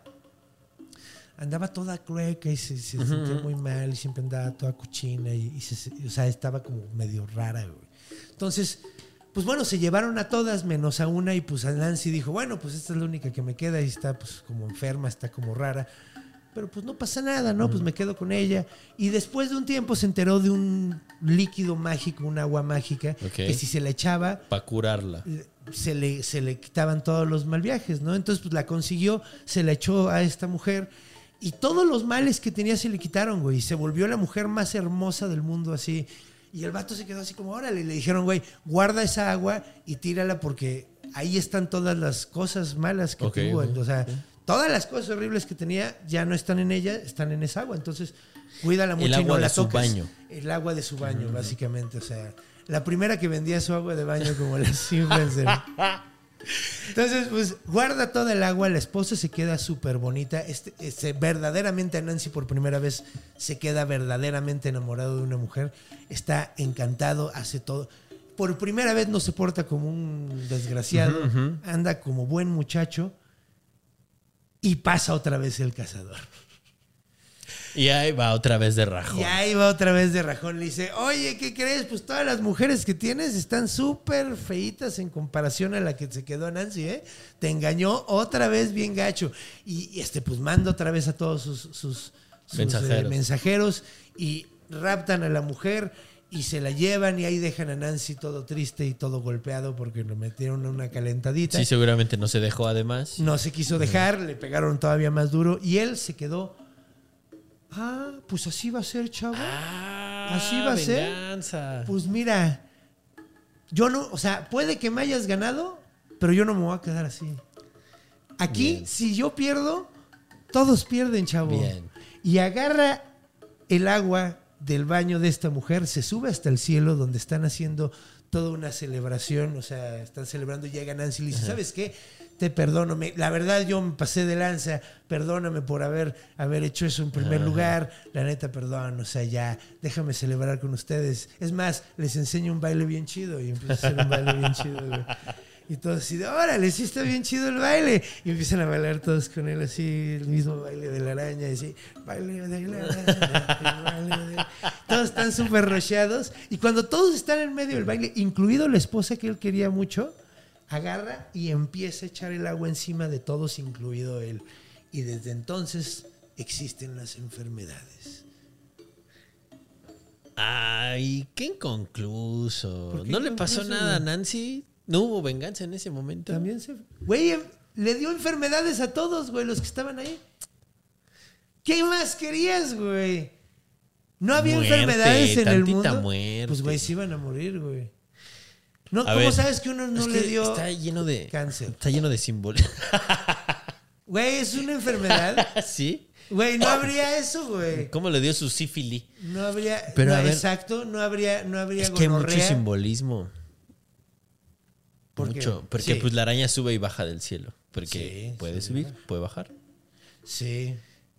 Andaba toda crueca y se, se uh-huh. sentía muy mal y siempre andaba toda cochina y, y se, o sea, estaba como medio rara, güey. Entonces, pues bueno, se llevaron a todas menos a una y pues a Nancy dijo, bueno, pues esta es la única que me queda y está pues como enferma, está como rara. Pero pues no pasa nada, ¿no? Uh-huh. Pues me quedo con ella. Y después de un tiempo se enteró de un líquido mágico, un agua mágica, okay. que si se la echaba... Para curarla. Se le, se le quitaban todos los mal viajes, ¿no? Entonces pues la consiguió, se la echó a esta mujer y todos los males que tenía se le quitaron, güey. Y se volvió la mujer más hermosa del mundo así. Y el vato se quedó así como, órale. Y le dijeron, güey, guarda esa agua y tírala porque ahí están todas las cosas malas que okay, tuvo. Okay, o sea... Okay. Todas las cosas horribles que tenía ya no están en ella, están en esa agua. Entonces, cuídala mucho y no la toques. El agua de su baño. El agua de su baño, uh-huh. básicamente. O sea, la primera que vendía su agua de baño como las influencers. Entonces, pues, guarda toda el agua. La esposa se queda súper bonita. Este, este, verdaderamente, Nancy por primera vez se queda verdaderamente enamorado de una mujer. Está encantado, hace todo. Por primera vez no se porta como un desgraciado. Uh-huh, uh-huh. Anda como buen muchacho. Y pasa otra vez el cazador. Y ahí va otra vez de rajón. Y ahí va otra vez de rajón. Le dice, oye, ¿qué crees? Pues todas las mujeres que tienes están súper feitas en comparación a la que se quedó Nancy, ¿eh? Te engañó otra vez bien gacho. Y, y este, pues manda otra vez a todos sus, sus, sus mensajeros. Eh, mensajeros y raptan a la mujer y se la llevan y ahí dejan a Nancy todo triste y todo golpeado porque le metieron una calentadita. Sí, seguramente no se dejó además. No se quiso dejar, uh-huh. le pegaron todavía más duro y él se quedó Ah, pues así va a ser, chavo. Ah, así va a venganza. ser. Pues mira, yo no, o sea, puede que me hayas ganado, pero yo no me voy a quedar así. Aquí, bien. Si yo pierdo, todos pierden, chavo. Bien. Y agarra el agua del baño de esta mujer, se sube hasta el cielo donde están haciendo toda una celebración, o sea, están celebrando y llega Nancy y le dice, ajá, ¿sabes qué? Te perdono, me, la verdad yo me pasé de lanza, perdóname por haber, haber hecho eso en primer ajá. lugar, la neta, perdón, o sea, ya, déjame celebrar con ustedes. Es más, les enseño un baile bien chido y empieza a hacer un baile bien chido, güey. Y todos así de, órale, sí está bien chido el baile. Y empiezan a bailar todos con él así, el mismo baile de la araña. Y así, baile de la araña, baile de la... Todos están súper rocheados. Y cuando todos están en medio del baile, incluido la esposa que él quería mucho, agarra y empieza a echar el agua encima de todos, incluido él. Y desde entonces existen las enfermedades. Ay, qué inconcluso. qué ¿No le pasó inconcluso, nada a güey? Nancy? ¿No hubo venganza en ese momento? También se... Güey, le dio enfermedades a todos, güey, los que estaban ahí. ¿Qué más querías, güey? No había muerte, enfermedades en el mundo. Muerte. Pues, güey, se iban a morir, güey. No, a ¿cómo ver, sabes que uno no es le que dio está lleno de cáncer? Está lleno de símbolos. Güey, es una enfermedad. ¿Sí? Güey, no habría eso, güey. ¿Cómo le dio su sífilis? No habría... Pero no, a ver, exacto, no habría, no habría es que hay gonorrea. mucho simbolismo. ¿Por Mucho. qué? Porque Sí. pues la araña sube y baja del cielo. Porque Sí, puede sí, subir, ¿verdad? puede bajar. Sí.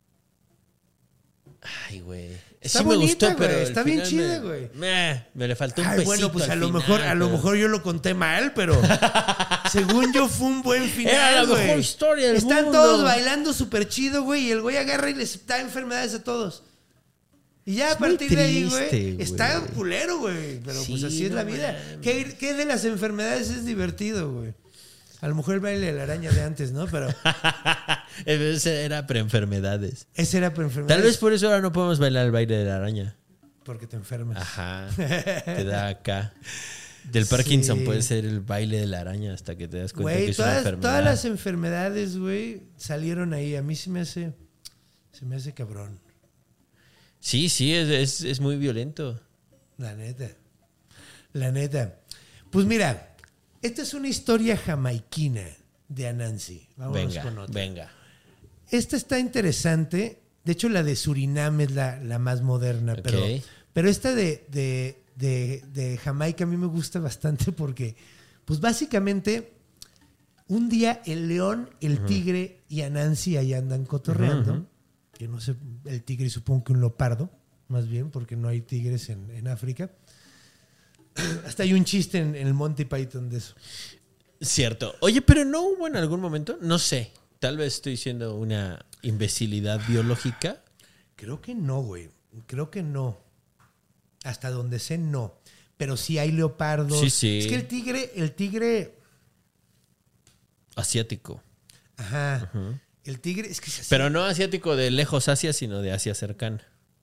Ay, güey. Está Sí bonita, me gustó, güey, pero al está bien final chida, me- güey. Me, me le faltó un Ay, pesito bueno, pues a al lo final, mejor, a lo pero- mejor yo lo conté mal, pero según yo fue un buen final. Era la güey. mejor historia del Están mundo. todos bailando súper chido, güey, y el güey agarra y les da enfermedades a todos. Y ya Es a partir muy de ahí, triste, güey, güey. está culero, güey. Pero Sí, pues así es no la vida. mames. ¿Qué, ¿Qué de las enfermedades es divertido, güey? A lo mejor el baile de la araña de antes, ¿no? Pero Ese era preenfermedades. ese era por enfermedades. Tal vez por eso ahora no podemos bailar el baile de la araña. Porque te enfermas. Ajá. Te da acá. Del Parkinson Sí. puede ser el baile de la araña hasta que te das cuenta que Güey, es una todas, enfermedad. todas las enfermedades, güey, salieron ahí. A mí se me hace, se me hace cabrón. Sí, sí, es, es, es muy violento. La neta. La neta. Pues mira, esta es una historia jamaiquina de Anansi. Vámonos Venga, con otra. venga. Esta está interesante. De hecho, la de Surinam es la, la más moderna. Ok. Pero, pero esta de, de, de, de Jamaica a mí me gusta bastante porque, pues básicamente, un día el león, el uh-huh. tigre y Anansi ahí andan cotorreando. Uh-huh. Que no sé, el tigre supongo que un leopardo, más bien, porque no hay tigres en, en África. Hasta hay un chiste en, en el Monty Python de eso. Cierto. Oye, pero no hubo en algún momento, no sé, tal vez estoy diciendo una imbecilidad biológica. Creo que no, güey. Creo que no. Hasta donde sé, no. Pero sí hay leopardos. Sí, sí. Es que el tigre, el tigre... Asiático. Ajá. Uh-huh. El tigre es que es así. Pero no asiático de lejos Asia, sino de Asia cercana.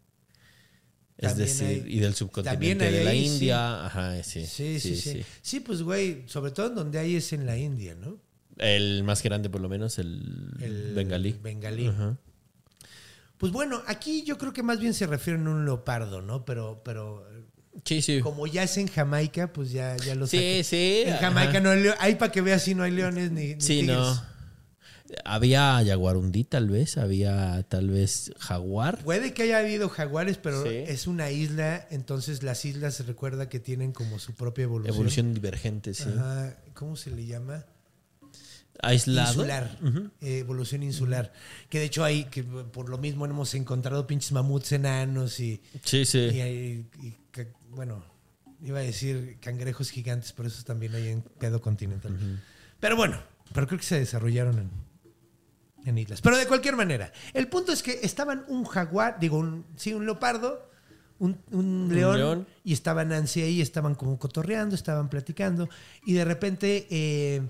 Es También decir, hay- y del subcontinente hay de la ahí, India. sí. Ajá, sí. Sí, sí, sí. Sí, pues, güey, sobre todo en donde hay es en la India, ¿no? El más grande, por lo menos, el, El bengalí. bengalí. Ajá. Pues bueno, aquí yo creo que más bien se refieren a un leopardo, ¿no? Pero, pero Sí, sí. como ya es en Jamaica, pues ya, ya lo Sí, saqué. sí. En ajá. Jamaica no hay leones. Ahí para que veas si no hay leones ni, ni Sí, tigres. no. Había jaguarundí, tal vez. Había, tal vez, jaguar. Puede que haya habido jaguares, pero Sí. es una isla, entonces las islas se recuerda que tienen como su propia evolución. Evolución divergente, sí. Ajá. ¿Cómo se le llama? Aislado. Insular. Ujú. Eh, evolución insular. Que de hecho hay, que por lo mismo hemos encontrado pinches mamuts enanos y, Sí, sí. y, hay- y ca- bueno, iba a decir cangrejos gigantes, pero esos también hay en pedo continental. Ujú. Pero bueno, pero creo que se desarrollaron en, en islas. Pero de cualquier manera, el punto es que estaban un jaguar, digo, un, sí, un leopardo, un, un león, león. y estaban Nancy ahí, estaban como cotorreando, estaban platicando, y de repente eh,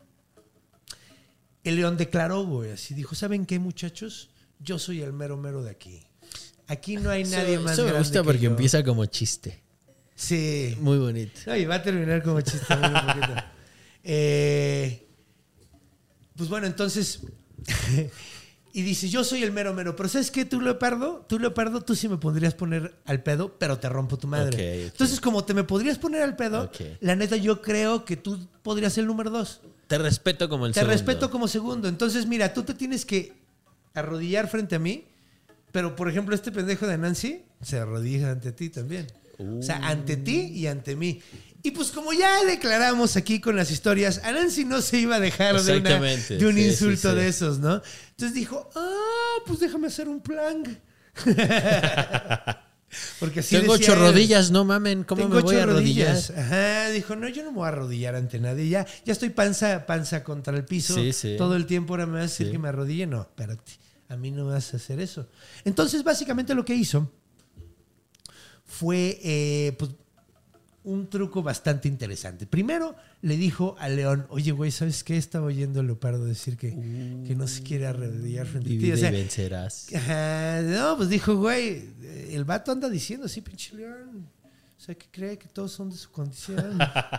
el león declaró, güey, así dijo, ¿saben qué, muchachos? Yo soy el mero mero de aquí. Aquí no hay nadie Eso- más eso me grande gusta que porque yo. empieza como chiste. Sí. Muy bonito. No, y va a terminar como chiste muy poquito. Eh, pues bueno, entonces. Y dice, yo soy el mero mero. Pero ¿sabes qué? Tú, Leopardo, tú, Leopardo, tú sí me podrías poner al pedo, pero te rompo tu madre. Okay, okay. Entonces, como te me podrías poner al pedo, Okay. la neta, yo creo que tú podrías ser el número dos. Te respeto como el Te segundo. respeto como segundo. Entonces, mira, tú te tienes que arrodillar frente a mí, pero, por ejemplo, este pendejo de Nancy se arrodilla ante ti también. Uh. O sea, ante ti y ante mí. Y pues como ya declaramos aquí con las historias, a Nancy no se iba a dejar de, una, de un sí, insulto sí, sí. de esos, ¿no? Entonces dijo, ah, pues déjame hacer un plan. Porque así Tengo decía ocho él. rodillas, no mamen, ¿cómo Tengo me voy ocho a arrodillar? rodillas. Ajá, dijo, no, yo no me voy a arrodillar ante nadie. Ya, ya estoy panza, panza contra el piso Sí, sí. todo el tiempo. Ahora me vas a decir Sí. que me arrodille. No, espérate, a mí no me vas a hacer eso. Entonces, básicamente lo que hizo fue eh, pues, un truco bastante interesante. Primero le dijo al león, oye, güey, ¿sabes qué? Estaba oyendo al leopardo decir que, uh, que no se quiere arrodillar frente a ti. Divide O sea, y vencerás. Ajá, no, pues dijo, güey, el vato anda diciendo así, pinche león. O sea, que cree que todos son de su condición.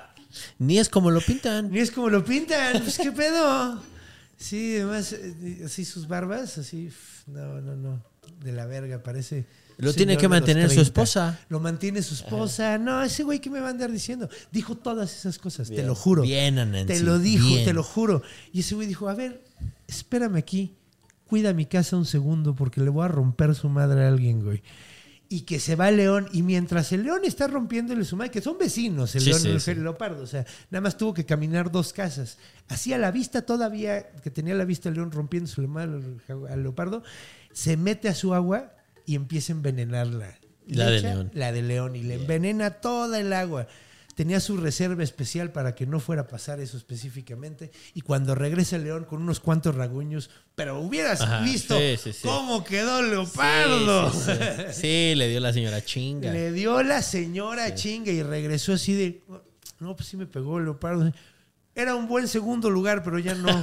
Ni es como lo pintan. Ni es como lo pintan, pues qué pedo. Sí, además, así sus barbas, así, no, no, no, de la verga, parece... Lo tiene que mantener su esposa. Lo mantiene su esposa. No, ese güey que me va a andar diciendo. Dijo todas esas cosas, Bien, te lo juro. Bien, Nancy. Te lo dijo, bien. te lo juro. Y ese güey dijo, a ver, espérame aquí, cuida mi casa un segundo porque le voy a romper su madre a alguien, güey. Y que se va el león. Y mientras el león está rompiéndole su madre, que son vecinos, el Sí, león sí, y el sí. leopardo. O sea, nada más tuvo que caminar dos casas. Así a la vista todavía, que tenía a la vista el león rompiendo su madre al leopardo, se mete a su agua y empieza a envenenarla. La Le de echa león. La de león. Y le envenena toda el agua. Tenía su reserva especial para que no fuera a pasar eso específicamente. Y cuando regresa el león con unos cuantos rasguños, pero hubieras Ajá, visto sí, sí, sí. cómo quedó el leopardo. Sí, sí, sí. Sí, le dio la señora chinga. Le dio la señora chinga y regresó así de, no, pues sí me pegó el leopardo. Era un buen segundo lugar, pero ya no.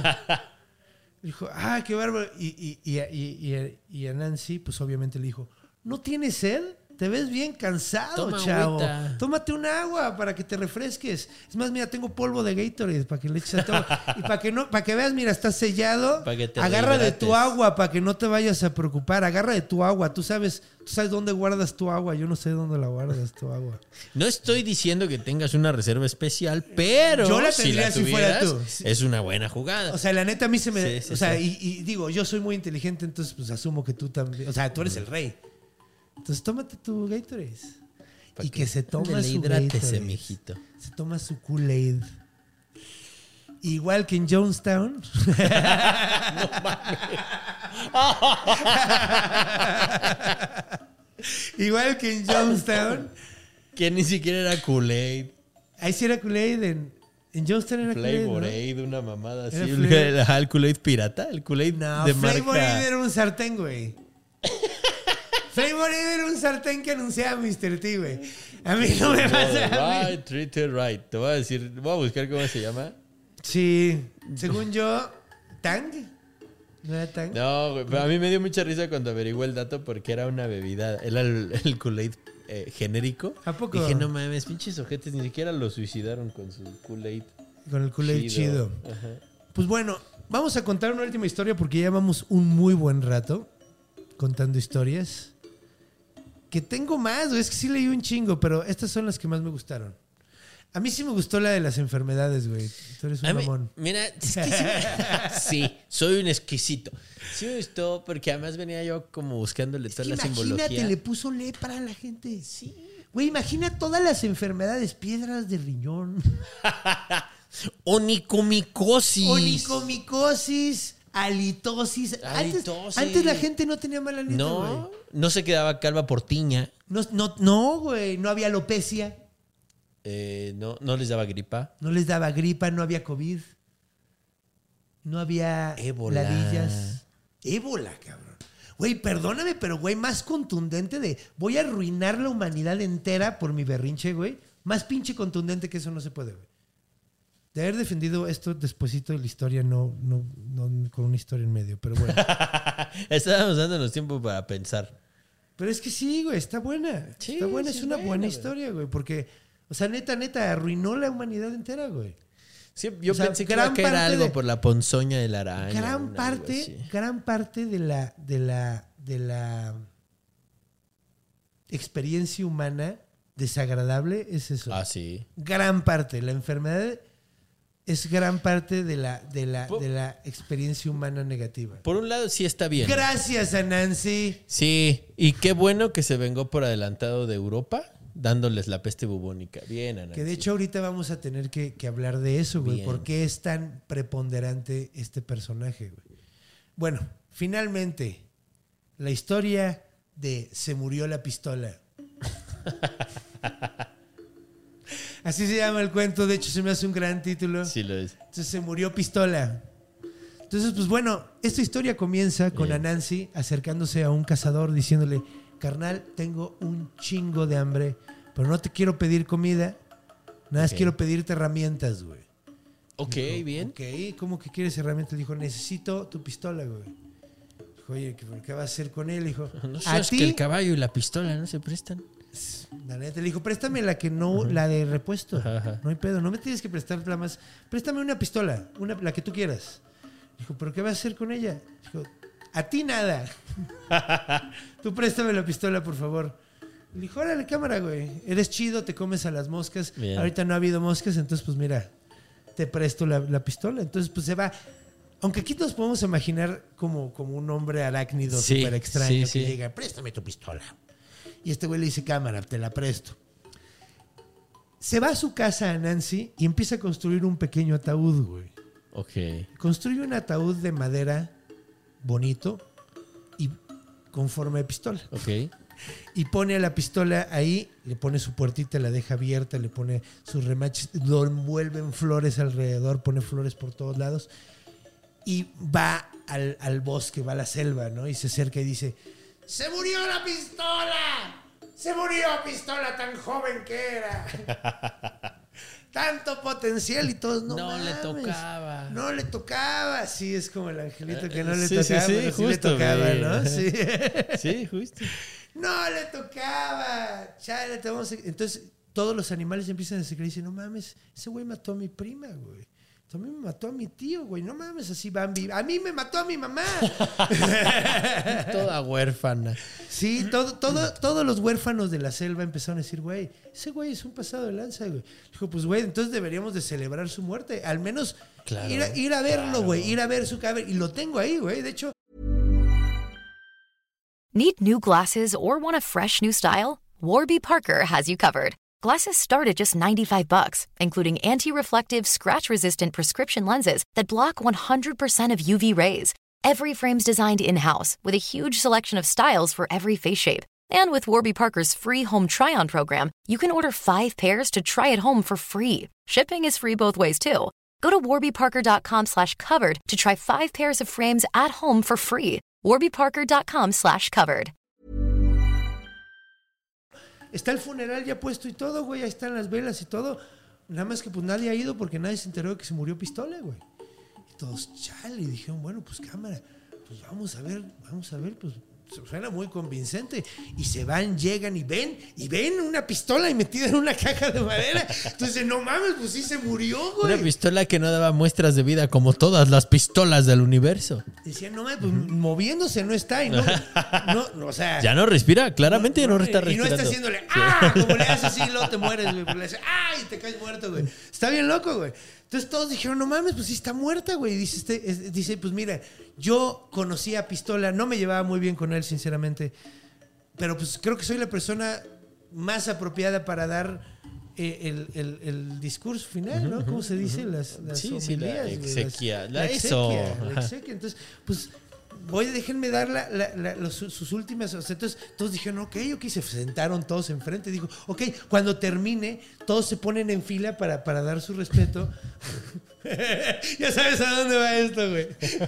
Dijo, ah, qué bárbaro. Y, y, y, y, y, y a Nancy, pues obviamente le dijo, ¿no tienes sed? Te ves bien cansado, Toma chavo. agüita. Tómate un agua para que te refresques. Es más, mira, tengo polvo de Gatorade para que le eches a todo. Y para que no, para que veas, mira, está sellado. Para que te Agarra de rehidrates. tu agua para que no te vayas a preocupar. Agarra de tu agua. Tú sabes, tú sabes dónde guardas tu agua. Yo no sé dónde la guardas tu agua. No estoy diciendo que tengas una reserva especial, pero Yo la si tendría la si fuera tuvieras, tú. es una buena jugada. O sea, la neta a mí se me... Sí, sí, o sea, sí. y, y digo, yo soy muy inteligente, entonces pues asumo que tú también... O sea, tú eres el rey. Entonces tómate tu Gatorade. Pa' Y que se toma le su hidrátese, Gatorade. mijito. Se toma su Kool-Aid. Igual que en Jonestown. Igual que en Jonestown. Que ni siquiera era Kool-Aid. Ahí sí era Kool-Aid. En, en Jonestown era Kool-Aid, ¿no? Flavor-Aid, una mamada así. Era El, Flavor- ajá, el Kool-Aid pirata. El Kool-Aid No, de Flavor marca... Aid era un sartén, güey. Flavor Aid era un sartén que anunciaba mister T, güey. A mí no me pasa. a mí- Right, treat it right. Te voy a decir, voy a buscar cómo se llama. Sí, según yo, Tang. ¿No era Tang? No, güey, pero a mí me dio mucha risa cuando averigué el dato porque era una bebida. Era el, el Kool-Aid eh, genérico. ¿A poco? Dije, no mames, pinches ojetes, ni siquiera lo suicidaron con su Kool-Aid. Con el Kool-Aid chido. Ajá. Pues bueno, vamos a contar una última historia porque ya llevamos un muy buen rato contando historias. Que tengo más, güey, es que sí leí un chingo, pero estas son las que más me gustaron. A mí sí me gustó la de las enfermedades, güey. Tú eres un A mí- mamón. mira, es que sí, me- sí, soy un exquisito. Sí me gustó porque además venía yo como buscándole Es toda que la imagínate, simbología. le puso lepra a la gente. Sí. Güey, imagina todas las enfermedades, piedras de riñón, Onicomicosis. onicomicosis, halitosis. Antes, Halitosis. antes la gente no tenía mal aliento, No, güey. no se quedaba calva por tiña. No, no, no, güey, no había alopecia, Eh, no, no les daba gripa. no les daba gripa, no había COVID, no había Ébola. ladillas. Ébola, cabrón. Güey, perdóname, pero güey, más contundente de voy a arruinar la humanidad entera por mi berrinche, güey. Más pinche contundente que eso no se puede, güey. De haber defendido esto despuesito de la historia, no, no, no con una historia en medio, pero bueno. Estábamos dándonos tiempo para pensar. Pero es que sí, güey, está buena. Sí, está buena, sí es es una buena, buena güey. historia, güey. Porque, o sea, neta, neta, arruinó la humanidad entera, güey. Sí, yo O sea, pensé que, gran iba a caer parte algo de- por la ponzoña de la araña. Gran algo parte, así. gran parte de la, de la, de la experiencia humana desagradable es eso. Ah, sí. Gran parte. La enfermedad es gran parte de la, de la, de la experiencia humana negativa. Por un lado, sí está bien. Gracias a Nancy. Sí, y qué bueno que se vengó por adelantado de Europa, dándoles la peste bubónica. Bien, Ana. Que de hecho ahorita vamos a tener que, que hablar de eso, güey. Bien. ¿Por qué es tan preponderante este personaje, güey? Bueno, finalmente, la historia de Se murió la pistola. Así se llama el cuento. De hecho, se me hace un gran título. Sí lo es. Entonces, Se murió pistola. Entonces, pues bueno, esta historia comienza con Bien. Anansi acercándose a un cazador diciéndole: carnal, tengo un chingo de hambre, pero no te quiero pedir comida, nada más Ok. quiero pedirte herramientas, güey. Ok, Dijo, bien. Ok, ¿cómo que quieres herramientas? Dijo, necesito tu pistola, güey. Dijo, oye, ¿qué, ¿qué vas a hacer con él? Dijo, No a sabes ti, que el caballo y la pistola no se prestan. la neta, le dijo, préstame la que no, la de repuesto. Ajá, ajá. No hay pedo, no me tienes que prestar la más. Préstame una pistola, una, la que tú quieras. Dijo, ¿pero qué vas a hacer con ella? Dijo, a ti nada. Tú préstame la pistola, por favor. Le dijo, órale, cámara, güey. Eres chido, te comes a las moscas. Bien. Ahorita no ha habido moscas, entonces, pues mira, te presto la, la pistola. Entonces, pues se va. Aunque aquí nos podemos imaginar como, como un hombre arácnido Sí, súper extraño sí, que sí. llega, préstame tu pistola. Y este güey le dice, cámara, te la presto. Se va a su casa a Nancy y empieza a construir un pequeño ataúd, güey. Ok. Construye un ataúd de madera bonito y con forma de pistola. Ok. Y pone a la pistola ahí, le pone su puertita, la deja abierta, le pone sus remaches, lo envuelven flores alrededor, pone flores por todos lados y va al, al bosque, va a la selva, ¿no? Y se acerca y dice, ¡se murió la pistola! ¡Se murió pistola tan joven que era! Tanto potencial y todos, no No mames, le tocaba. No le tocaba. Sí, es como el angelito que no le Sí, sí, tocaba, sí, pero sí le justo, tocaba, güey. ¿no? Sí. Sí, justo. No le tocaba. Chale, te vamos a... Entonces, todos los animales empiezan a secretar y dicen, no mames, ese güey mató a mi prima, güey. También me mató a mi tío, güey. No mames, así Bambi. A mí me mató a mi mamá. Toda huérfana. Sí, todo, todo, todos los huérfanos de la selva empezaron a decir, güey, ese güey es un pasado de lanza, güey. Dijo, pues, güey, entonces deberíamos de celebrar su muerte. Al menos Claro, ir, a, ir a verlo, claro. güey. Ir a ver su cadáver. Y lo tengo ahí, güey. De hecho, Need new glasses or want a fresh new style? Warby Parker has you covered. Glasses start at just ninety-five bucks, including anti-reflective, scratch-resistant prescription lenses that block one hundred percent of U V rays. Every frame's designed in-house with a huge selection of styles for every face shape. And with Warby Parker's free home try-on program, you can order five pairs to try at home for free. Shipping is free both ways, too. Go to warbyparker.com slash covered to try five pairs of frames at home for free. warbyparker.com slash covered. está el funeral ya puesto y todo, güey. Ahí están las velas y todo. Nada más que pues nadie ha ido porque nadie se enteró de que se murió Pistola, güey. Y todos, chale, y dijeron, bueno, pues cámara, pues vamos a ver, vamos a ver, pues suena muy convincente. Y se van, llegan y ven, y ven una pistola y metida en una caja de madera. Entonces, no mames, pues sí se murió, güey. Una pistola que no daba muestras de vida como todas las pistolas del universo. Decían, no mames, pues moviéndose no está. Y no, no, no, o sea... Ya no respira, claramente ya no está Y no respirando. está haciéndole, ¡ah! Como le haces así y luego te mueres, güey. Pues le haces, ¡ah! Y te caes muerto, güey. Está bien loco, güey. Entonces todos dijeron, no mames, pues sí está muerta, güey. Dice, este, es, dice, pues mira, yo conocí a Pistola, no me llevaba muy bien con él, sinceramente. Pero pues creo que soy la persona más apropiada para dar eh, el, el, el discurso final, ¿no? ¿Cómo se dice? Las, las Sí, sí, la homilías, güey. exequia. Las- La la eso. exequia, la exequia. Entonces, pues... Voy, déjenme dar la, la, la, los, sus últimas. O sea, entonces todos dijeron, ok, ok, se sentaron todos enfrente. Digo, ok, cuando termine, todos se ponen en fila para, para dar su respeto. Ya sabes a dónde va esto, güey.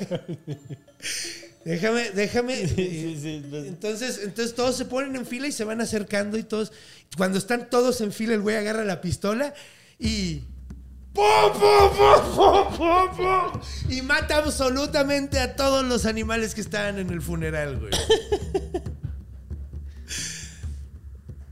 Déjame, déjame. Sí, sí, pues. Entonces, entonces todos se ponen en fila y se van acercando y todos. Cuando están todos en fila, el güey agarra la pistola y. ¡Pum, pum, pum, pum, pum, pum! Y mata absolutamente a todos los animales que estaban en el funeral, güey.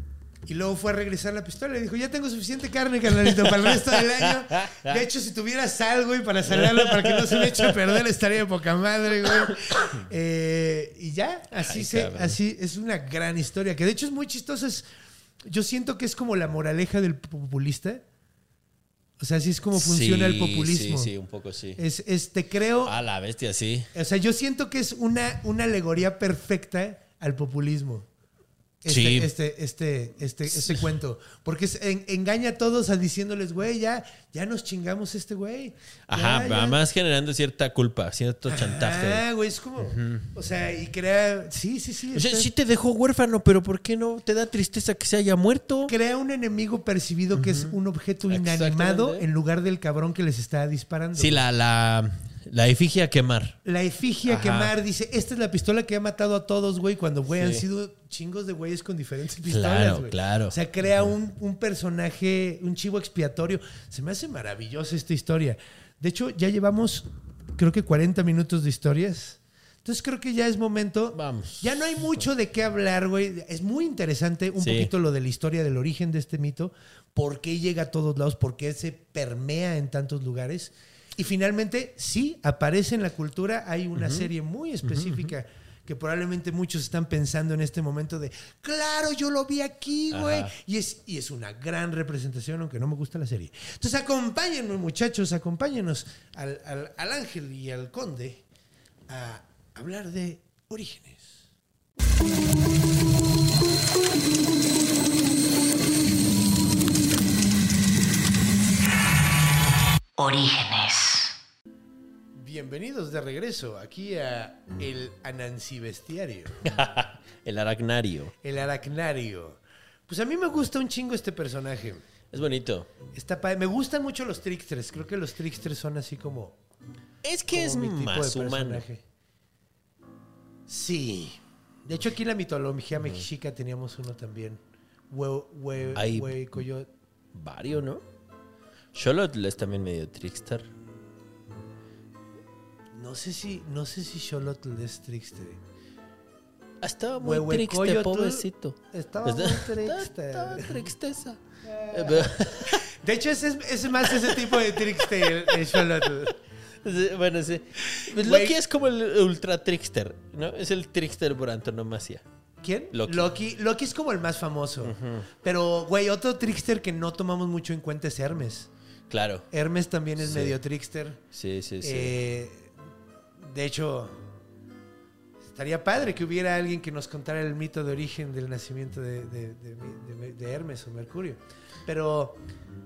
Y luego fue a regresar la pistola y dijo, ya tengo suficiente carne, carnalito, para el resto del año. De hecho, si tuviera sal, güey, para salarla, para que no se me eche a perder, estaría de poca madre, güey. Eh, y ya, así Ay, se, cabrón. así es una gran historia, que de hecho es muy chistosa. Es, yo siento que es como la moraleja del populista. O sea, así es como funciona Sí, el populismo. Sí, sí, un poco sí. Es, es, te creo... Ah, la bestia, sí. O sea, yo siento que es una, una alegoría perfecta al populismo. Este, Sí. este, este, este, este cuento. Porque es- en- engaña a todos a diciéndoles, güey, ya, ya nos chingamos este güey. Ajá, Ya, ya. además generando cierta culpa, cierto chantaje. Ah, güey, es como. O sea, y crea. Sí, sí, sí. O sea, está- sí te dejó huérfano, pero ¿por qué no te da tristeza que se haya muerto? Crea un enemigo percibido que es un objeto inanimado Exactamente. en lugar del cabrón que les está disparando. Sí, la, la, la efigie a quemar. La efigie a Ajá. quemar dice, esta es la pistola que ha matado a todos, güey, cuando, güey, Sí. han sido chingos de güeyes con diferentes pistolas, Claro, güey. claro. O sea, crea un, un personaje, un chivo expiatorio. Se me hace maravillosa esta historia. De hecho, ya llevamos, creo que cuarenta minutos de historias. Entonces creo que ya es momento. Vamos. Ya no hay mucho de qué hablar, güey. Es muy interesante un Sí. poquito lo de la historia del origen de este mito. ¿Por qué llega a todos lados? ¿Por qué se permea en tantos lugares? Y finalmente, sí, aparece en la cultura. Hay una serie muy específica que probablemente muchos están pensando en este momento de, claro, yo lo vi aquí, güey. Ajá. Y es, y es una gran representación, aunque no me gusta la serie. Entonces, acompáñenos, muchachos, acompáñenos al, al, al ángel y al conde a hablar de orígenes. Orígenes. Bienvenidos de regreso aquí a el Anansi Bestiario, El aracnario. el aracnario. Pues a mí me gusta un chingo este personaje. Es bonito. Está pa- me gustan mucho los tricksters. Creo que los tricksters son así como, Es que es como mi tipo más de humano. personaje. Sí. De hecho, aquí en la mitología mexica teníamos uno también. Hue, hue, Hay- hue- coyo- Vario, ¿no? Xolotl es también medio trickster. No sé si, no sé si Xolotl es trickster. Ah, estaba muy Huehuecoyotl trickster, pobrecito. Estaba muy trickster. Estaba trickstesa. De hecho, ese es, es más ese tipo de trickster, el Xolotl. Sí, bueno, sí. Pues Güey. Loki es como el ultra trickster, ¿no? Es el trickster por antonomasia. ¿Quién? Loki. Loki. Loki es como el más famoso. Pero, güey, otro trickster que no tomamos mucho en cuenta es Hermes. Claro. Hermes también es Sí. medio trickster. Sí, sí, sí. Eh, de hecho, estaría padre que hubiera alguien que nos contara el mito de origen del nacimiento de, de- de- de- de Hermes o Mercurio. Pero...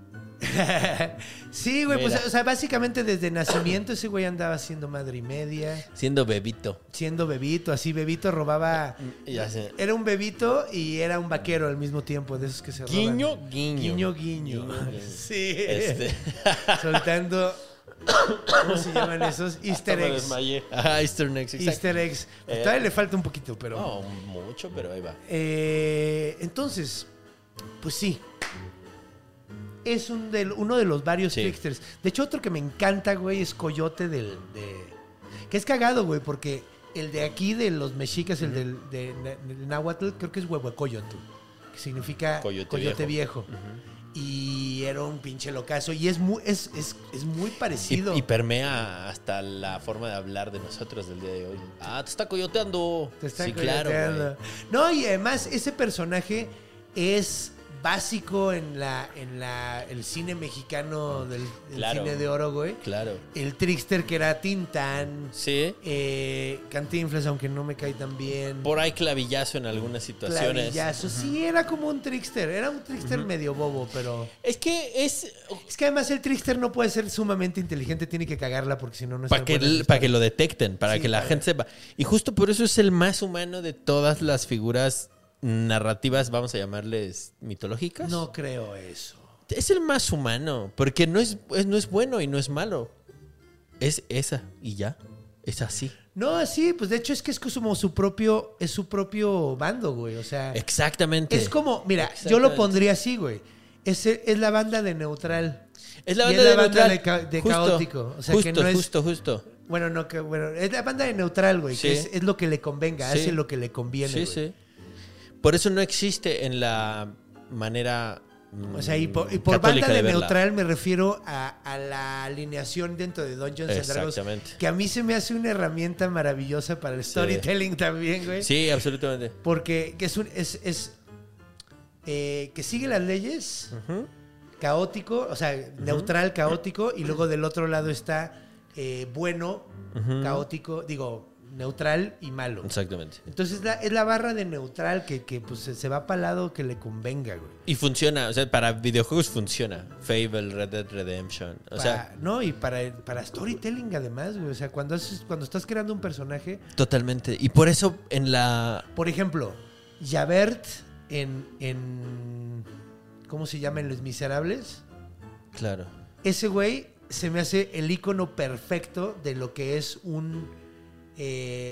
sí, güey, pues, Mira. o sea, básicamente desde nacimiento ese güey andaba haciendo madre y media, Siendo bebito. siendo bebito, así bebito robaba... Ya sé. Era un bebito y era un vaquero al mismo tiempo, de esos que se roban. Guiño, guiño. Guiño, guiño. Guiño, guiño. Sí. Este. Soltando... ¿Cómo se llaman esos? Easter Me eggs. desmayé. Ajá, Easter eggs, exacto. Easter eggs. Eh, Todavía le falta un poquito, pero... No, mucho, pero ahí va. Eh, entonces, pues sí. Es un del- uno de los varios Sí. tricksters. De hecho, otro que me encanta, güey, es Coyote del... De, que es cagado, güey, porque el de aquí, de los mexicas, el del de, del náhuatl, creo que es Huehuecoyotl, que significa Coyote Coyote, viejo. Y era un pinche locazo. Y es muy, es, es, es muy parecido. Y, y permea hasta la forma de hablar de nosotros del día de hoy. Ah, te está coyoteando. Te está sí, claro, coyoteando. güey. No, y además ese personaje es básico en la en la el cine mexicano del, del Claro. cine de oro, güey. Claro. El trickster que era Tintán, Sí. eh, Cantinflas, aunque no me cae tan bien. Por ahí clavillazo en algunas situaciones. Clavillazo. Sí, era como un trickster. Era un trickster medio bobo, pero... Es que es Es que además el trickster no puede ser sumamente inteligente. Tiene que cagarla porque si no, no es para que, para que lo detecten, para Sí, que la para- gente sepa. Y justo por eso es el más humano de todas las figuras narrativas, vamos a llamarles mitológicas. No creo eso. Es el más humano, porque no es, es- no es bueno y no es malo. Es esa y ya. Es así. No, sí, pues de hecho es que es como su propio, es su propio bando, güey. O sea, Exactamente. es como, mira, yo Exactamente. lo pondría así, güey. Es, es la banda de neutral. Es la y banda es de, la banda neutral. de ca- de Justo, caótico. O sea, justo, que no es- justo, justo. Bueno, no, que bueno, es la banda de neutral, güey. Sí. Que es, es lo que le convenga, Sí. hace lo que le conviene, Sí, güey. sí. Por eso no existe en la manera O sea, y por, y por católica banda de, de verla. neutral me refiero a, a la alineación dentro de Dungeons and Dragons. Exactamente. Que a mí se me hace una herramienta maravillosa para el storytelling también, güey. Sí, absolutamente. Porque que es un es, es eh, que sigue las leyes, Ujú. caótico, o sea, neutral, caótico, y luego del otro lado está eh, bueno, Ujú. caótico, digo, neutral y malo. Exactamente. Entonces la, es la barra de neutral que, que pues, se, se va para el lado que le convenga, güey. Y funciona, o sea, para videojuegos funciona. Fable, Red Dead Redemption. O Pa- sea, no, y para, para storytelling además, güey. O sea, cuando, haces, cuando estás creando un personaje, totalmente. Y por eso en la... por ejemplo, Javert en, en ¿cómo se llama? En Los Miserables. Claro. Ese güey se me hace el icono perfecto de lo que es un eh,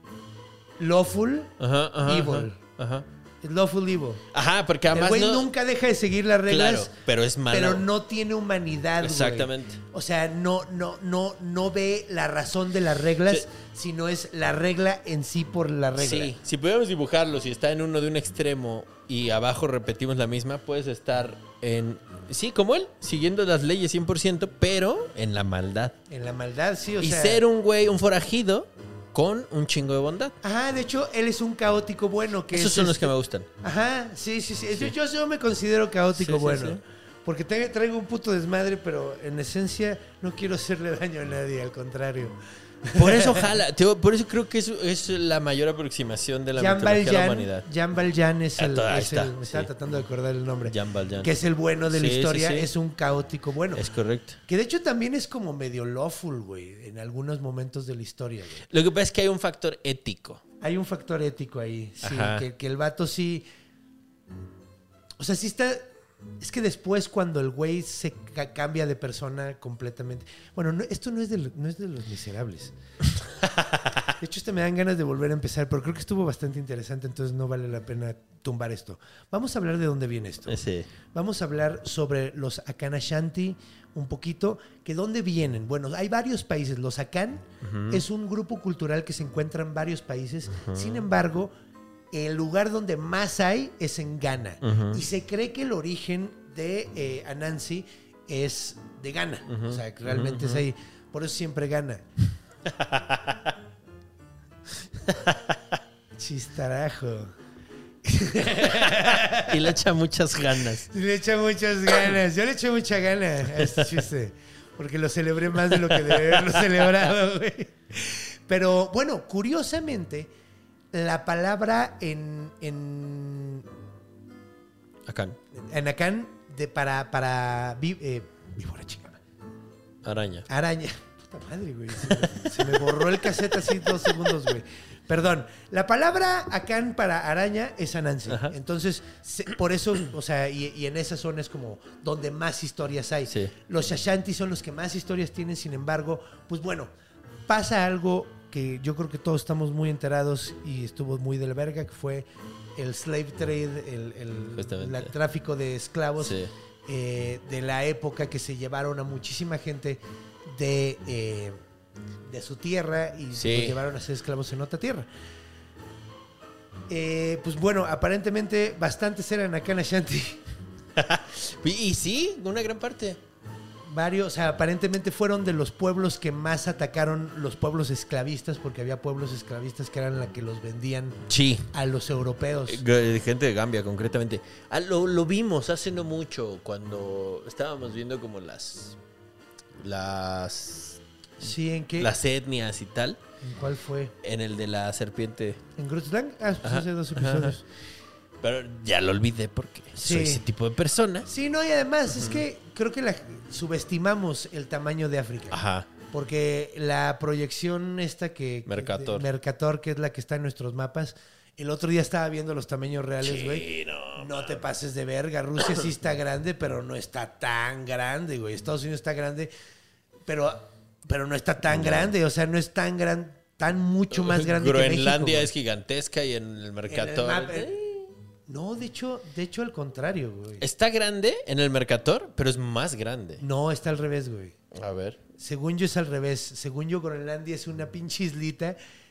lawful Ajá, ajá. evil. Ajá. Ajá. Lawful evil. Ajá, porque El además güey no... nunca deja de seguir las reglas. Claro, pero es malo. Pero no tiene humanidad, güey. Exactamente. O sea, no, no, no, no ve la razón de las reglas, Sí. sino es la regla en sí por la regla. Sí, si pudiéramos dibujarlo, si está en uno de un extremo y abajo repetimos la misma, puedes estar en... Sí, como él, siguiendo las leyes cien por ciento, pero en la maldad. En la maldad, sí, o y sea. ser un güey, un forajido, con un chingo de bondad. Ajá, de hecho, él es un caótico bueno. Que Esos es son los este- que me gustan. Ajá, sí, sí, sí. Yo, yo, yo me considero caótico Sí, sí, bueno. sí. Porque te- traigo un puto desmadre, pero en esencia no quiero hacerle daño a nadie, al contrario. Por eso jala, te digo, por eso creo que es, es la mayor aproximación de la Jean mitología de la Valjean, humanidad. Jean Valjean es Ah, el, todo- ahí es el- está, me estaba sí. tratando de acordar el nombre. Jean Valjean. Que es el bueno de la Sí, sí, historia, sí. es un caótico bueno. Es correcto. Que de hecho también es como medio lawful, güey, en algunos momentos de la historia, güey. Lo que pasa es que hay un factor ético. Hay un factor ético ahí, sí, Ajá. que, que el vato sí... O sea, sí está... Es que después cuando el güey se ca- cambia de persona completamente... Bueno, no, esto no es, de, lo- no es de Los Miserables. De hecho, este me dan ganas de volver a empezar, pero creo que estuvo bastante interesante, entonces no vale la pena tumbar esto. Vamos a hablar de dónde viene esto. Sí. Vamos a hablar sobre los Akan Ashanti un poquito, que dónde vienen. Bueno, hay varios países. Los Akan es un grupo cultural que se encuentra en varios países. Sin embargo, el lugar donde más hay es en Ghana. Ujú. Y se cree que el origen de eh, Anansi es de Ghana. O sea, que realmente es ahí. Por eso siempre gana. Chistarajo. Y le echa muchas ganas. Le echa muchas ganas. Yo le eché mucha gana a este chiste. Porque lo celebré más de lo que debe haberlo celebrado, güey. Pero bueno, curiosamente, la palabra en, en, Acá. en Akan de para, para vi- eh, víbora, chingada. Araña. Araña. Puta madre, güey. Se me, se me borró el cassette así dos segundos, güey. Perdón. La palabra Akan para araña es Anansi. Ajá. Entonces, se- por eso, o sea, y, y en esa zona es como donde más historias hay. Sí. Los Ashanti son los que más historias tienen, sin embargo, pues bueno, pasa algo que yo creo que todos estamos muy enterados y estuvo muy de la verga, que fue el slave trade, el, el- Justamente. el tráfico de esclavos. Sí. Eh, de la época que se llevaron a muchísima gente de, eh, de su tierra y Sí. los llevaron a ser esclavos en otra tierra. Eh, pues bueno, aparentemente bastantes eran acá en Ashanti. Y, y sí, una gran parte. Varios, o sea, aparentemente fueron de los pueblos que más atacaron los pueblos esclavistas, porque había pueblos esclavistas que eran la que los vendían Sí. a los europeos. Eh, Gente de Gambia, concretamente. Ah, lo, lo vimos hace no mucho, cuando estábamos viendo como las. Las. Sí, ¿en qué? Las etnias y tal. ¿En cuál fue? En el de la serpiente. ¿En Grutzlang? Ah, pues Ajá, hace dos ajá, episodios. ajá. Pero ya lo olvidé porque Sí. soy ese tipo de persona. Sí, no, y además es que creo que la, subestimamos el tamaño de África. Ajá. Porque la proyección esta que... Mercator. de- Mercator, que es la que está en nuestros mapas. El otro día estaba viendo los tamaños reales, güey. Sí, no. No te pases de verga. Rusia sí está grande, pero no está tan grande, güey. Estados Unidos está grande, pero, pero no está tan grande. O sea, no es tan gran, tan mucho más grande que México. Groenlandia güey. es gigantesca y en el En el Mercator. mapa- No, de hecho, de hecho al contrario, güey. Está grande en el Mercator, pero es más grande. No, está al revés, güey. A ver. Según yo es al revés. Según yo, Groenlandia es una pinche islita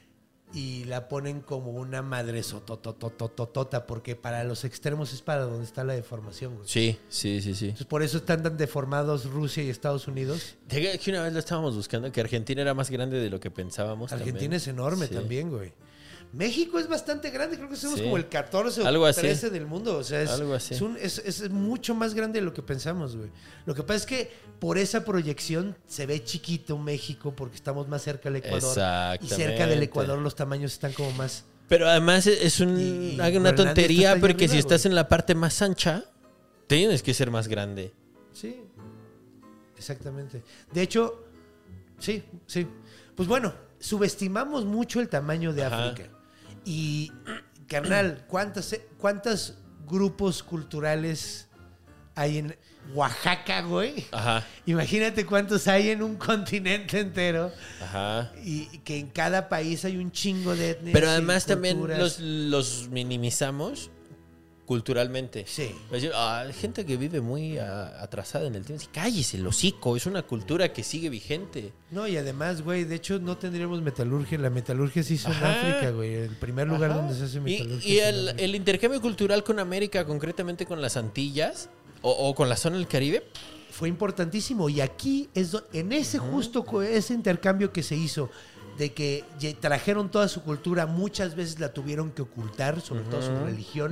y la ponen como una madre sotototototota, porque para los extremos es para donde está la deformación, güey. Sí, sí, sí, sí. Entonces, por eso están tan deformados Rusia y Estados Unidos. Que una vez lo estábamos buscando, que Argentina era más grande de lo que pensábamos. Argentina también. es enorme Sí. también, güey. México es bastante grande, creo que somos Sí. como el catorce Algo o así. trece del mundo. O sea, es, Algo así. es, un- es- es mucho más grande de lo que pensamos, güey. Lo que pasa es que por esa proyección se ve chiquito México porque estamos más cerca del Ecuador. Y Exactamente. cerca del Ecuador los tamaños están como más... Pero además es un, Y- y una Groenlandia tontería está ahí porque arriba, si estás güey. en la parte más ancha, tienes que ser más grande. Sí, exactamente. De hecho, sí, sí. Pues bueno, subestimamos mucho el tamaño de Ajá. África. Y, carnal, ¿cuántas, ¿cuántos grupos culturales hay en Oaxaca, güey? Ajá, Imagínate cuántos hay en un continente entero ajá. y que en cada país hay un chingo de etnias. Pero y además también culturas. los, los minimizamos culturalmente. Sí. Es decir, ah, hay gente que vive muy ah, atrasada en el tiempo. Sí, cállese, el hocico. Es una cultura que sigue vigente. No, y además, güey, de hecho no tendríamos metalurgia. La metalurgia se hizo Ajá. en África, güey. El primer lugar Ajá. donde se hace Y, metalurgia. y es en el, África. el intercambio cultural con América, concretamente con las Antillas o, o con la zona del Caribe. Fue importantísimo. Y aquí, es do- en ese justo co- ese intercambio que se hizo, de que ye- trajeron toda su cultura, muchas veces la tuvieron que ocultar, sobre todo su religión.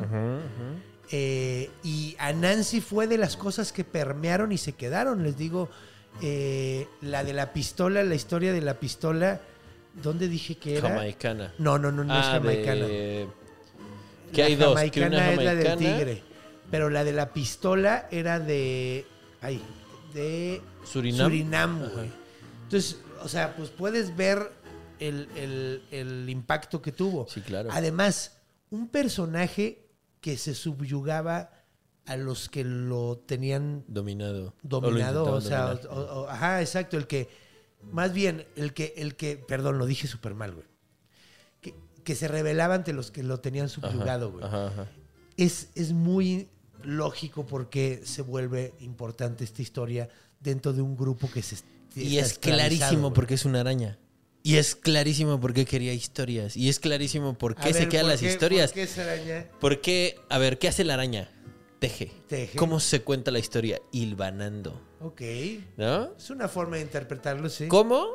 Eh, y Anansi fue de las cosas que permearon y se quedaron. Les digo, eh, la de la pistola, la historia de la pistola, ¿dónde dije que era? Jamaicana. No, no, no, no es Ah, jamaicana. de- Que La hay dos. Que jamaicana una es la del jamaicana, tigre. Pero la de la pistola era de. Ay, de Surinam. Surinam, Ajá. güey. Entonces, o sea, pues puedes ver el, el- el impacto que tuvo. Sí, claro. Además, un personaje que se subyugaba a los que lo tenían Dominado. dominado, lo o, sea, intentaban o- o- ajá, exacto, el que, más bien, el que, el que, perdón, lo dije súper mal, güey, que, que se rebelaba ante los que lo tenían dominar. subyugado, güey. Ajá, ajá. Es, es muy lógico porque se vuelve importante esta historia dentro de un grupo que se est- Y está es esclavizado, clarísimo güey. porque es una araña. Y es clarísimo por qué quería historias. Y es clarísimo por A qué se ver, quedan ¿por las qué- historias. ¿Por qué esa araña? Porque, a ver, ¿qué hace la araña? Teje. Teje. ¿Cómo se cuenta la historia? Hilvanando. Ok. ¿No? Es una forma de interpretarlo, sí. ¿Cómo?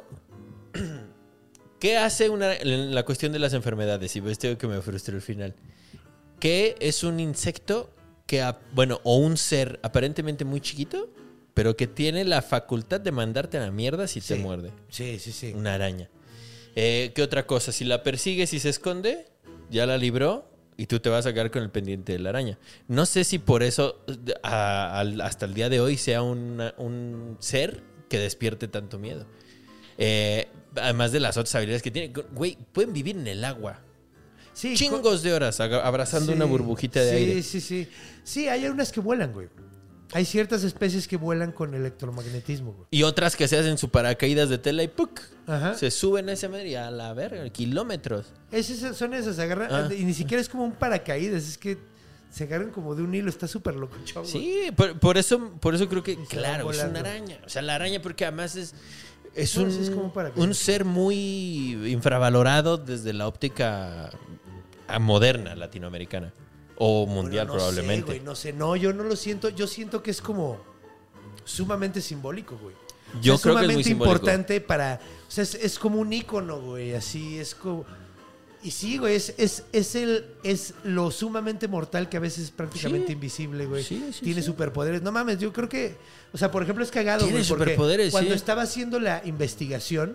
¿Qué hace una, en la cuestión de las enfermedades? Y ves tengo que me frustró el final. ¿Qué es un insecto que, ap- bueno, o un ser aparentemente muy chiquito, pero que tiene la facultad de mandarte a la mierda si te Sí. muerde? Sí, sí, sí. Una araña. Eh, ¿Qué otra cosa? Si la persigues y se esconde, ya la libró y tú te vas a quedar con el pendiente de la araña. No sé si por eso a- al- hasta el día de hoy sea una- un ser que despierte tanto miedo. Eh, además de las otras habilidades que tiene. Güey, pueden vivir en el agua. Sí, Chingos de horas aga- abrazando Sí, una burbujita de sí, aire. Sí, sí, sí. Sí, hay unas que vuelan, güey. Hay ciertas especies que vuelan con electromagnetismo, güey. Y otras que se hacen su paracaídas de tela y ¡puc! Ajá. Se suben a esa madre y a la verga, kilómetros. Esas son esas, agarran. Ah. Y ni siquiera es como un paracaídas, es que se agarran como de un hilo, está súper locochón, güey. Sí, por, por eso, por eso creo que, van claro, es una volando. araña. O sea, la araña, porque además es, es, Bueno, un, sí, es como para que- un ser muy infravalorado desde la óptica ah, moderna latinoamericana. O mundial, Bueno, no probablemente. Sé, güey, no sé, no, yo no lo siento. Yo siento que es como sumamente simbólico, güey. O Yo sea, creo que es muy sumamente simbólico. importante para. O sea, es, es como un ícono, güey. Así es como. Y sí, güey, es, es, es, el, es lo sumamente mortal que a veces es prácticamente Sí. invisible, güey. Sí, sí, Tiene sí. superpoderes. No mames, yo creo que. O sea, por ejemplo, es cagado, Tiene güey. porque superpoderes, Cuando sí. estaba haciendo la investigación,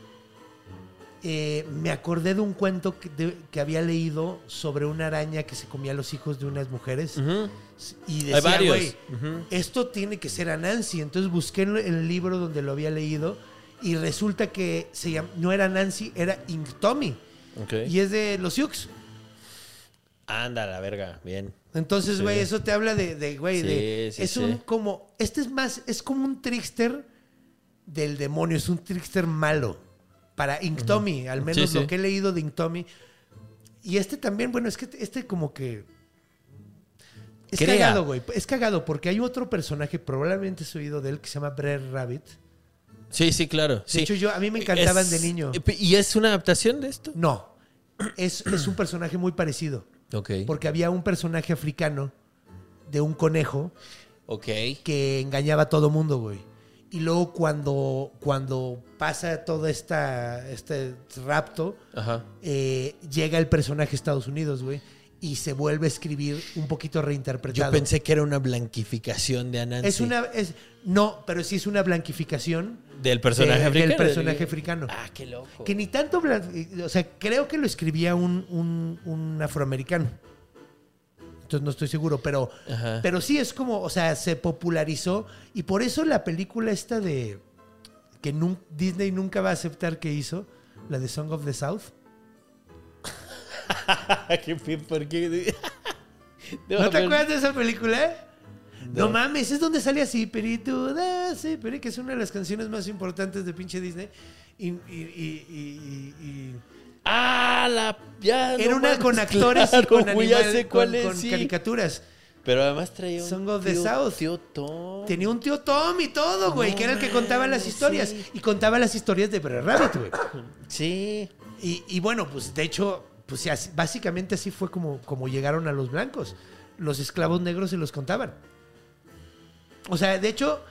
eh, me acordé de un cuento que, de- que había leído sobre una araña que se comía a los hijos de unas mujeres. Ujú. Y Hay decía, varios. güey, Ujú. esto tiene que ser Anansi. Entonces busqué en el libro donde lo había leído y resulta que se llama, no era Nancy, era Inktomi. Ok. Y es de los Sioux. Anda, la verga, bien. Entonces, Sí. güey, eso te habla de, de, güey, Sí, de... sí, es sí. un como... Este es más, es como un trickster del demonio, es un trickster malo. Para Inktomi, al menos Sí, sí. lo que he leído de Inktomi. Y este también, bueno, es que este como que... Es Crea. cagado, güey. Es cagado porque hay otro personaje, probablemente has oído de él, que se llama Brer Rabbit. Sí, sí, claro. De Sí. hecho, yo, a mí me encantaban Es- de niño. ¿Y es una adaptación de esto? No, es, es un personaje muy parecido. Ok. Porque había un personaje africano de un conejo Ok. que engañaba a todo mundo, güey. Y luego cuando, cuando pasa todo esta, este rapto, Ajá. eh, llega el personaje a Estados Unidos, güey. Y se vuelve a escribir un poquito reinterpretado. Yo pensé que era una blanquificación de Anansi. Es una... Es, no, pero sí es una blanquificación Del personaje de- africano. del personaje africano. Ah, qué loco. Que ni tanto... blan- O sea, creo que lo escribía un, un, un afroamericano. Entonces no estoy seguro, pero, Ajá. pero sí es como... O sea, se popularizó. Y por eso la película esta de... Que nun- Disney nunca va a aceptar que hizo. La de Song of the South. ¿Qué, ¿Por qué? ¿No te acuerdas de esa película? No, No. mames, es donde sale así, Perito, sí, pero que es una de las canciones más importantes de pinche Disney. Y, y, y, y- y- y- Ah, la... Ya, era no una mames, con actores claro, y con, güey, ya animal- sé cuál con- es, con sí. caricaturas. Pero además traía un Song of the tío, South. tío Tom. Tenía un tío Tom y todo, güey, No que era el que contaba las mames, historias. sí. Y contaba las historias de Brer Rabbit, güey. Sí. Y, y bueno, pues de hecho, pues sí, así- básicamente así fue como, como llegaron a los blancos. Los esclavos negros se los contaban. O sea, de hecho,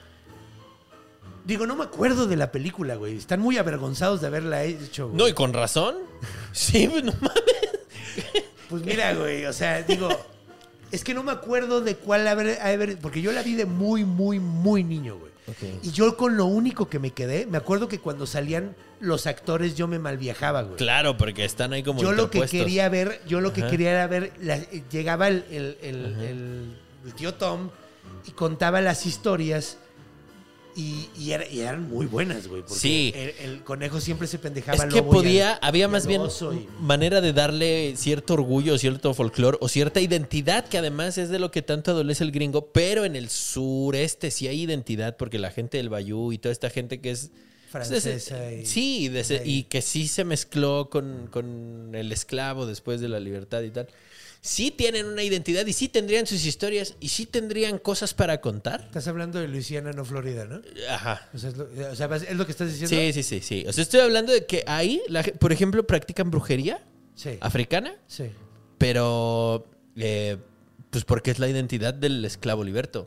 digo, no me acuerdo de la película, güey. Están muy avergonzados de haberla hecho, güey. No, y con razón. Sí, pues no mames. Pues mira, güey, o sea, digo, es que no me acuerdo de cuál haber, haber- porque yo la vi de muy, muy, muy niño, güey. Ok. Y yo con lo único que me quedé, me acuerdo que cuando salían los actores yo me malviajaba, güey. Claro, porque están ahí como Yo lo que interpuestos. quería ver, yo lo que Ajá. quería era ver, la- llegaba el, el- el- el- el tío Tom y contaba las historias y, y era- y eran muy buenas, güey. Porque Sí. el, el conejo siempre se pendejaba Es al que lobo y podía, al- había y más al bien oso y- manera de darle cierto orgullo, cierto folclore o cierta identidad, que además es de lo que tanto adolece el gringo, pero en el sureste sí hay identidad, porque la gente del Bayou y toda esta gente que es... francesa y- Sí, de ese- Sí. y que sí se mezcló con, con el esclavo después de la libertad y tal. Sí tienen una identidad y sí tendrían sus historias y sí tendrían cosas para contar. Estás hablando de Luisiana, no Florida, ¿no? Ajá. O sea, es lo, o sea, ¿es lo que estás diciendo? Sí, sí, sí, sí. O sea, estoy hablando de que ahí, la ge- por ejemplo, practican brujería Sí. africana, Sí. pero eh, pues porque es la identidad del esclavo liberto.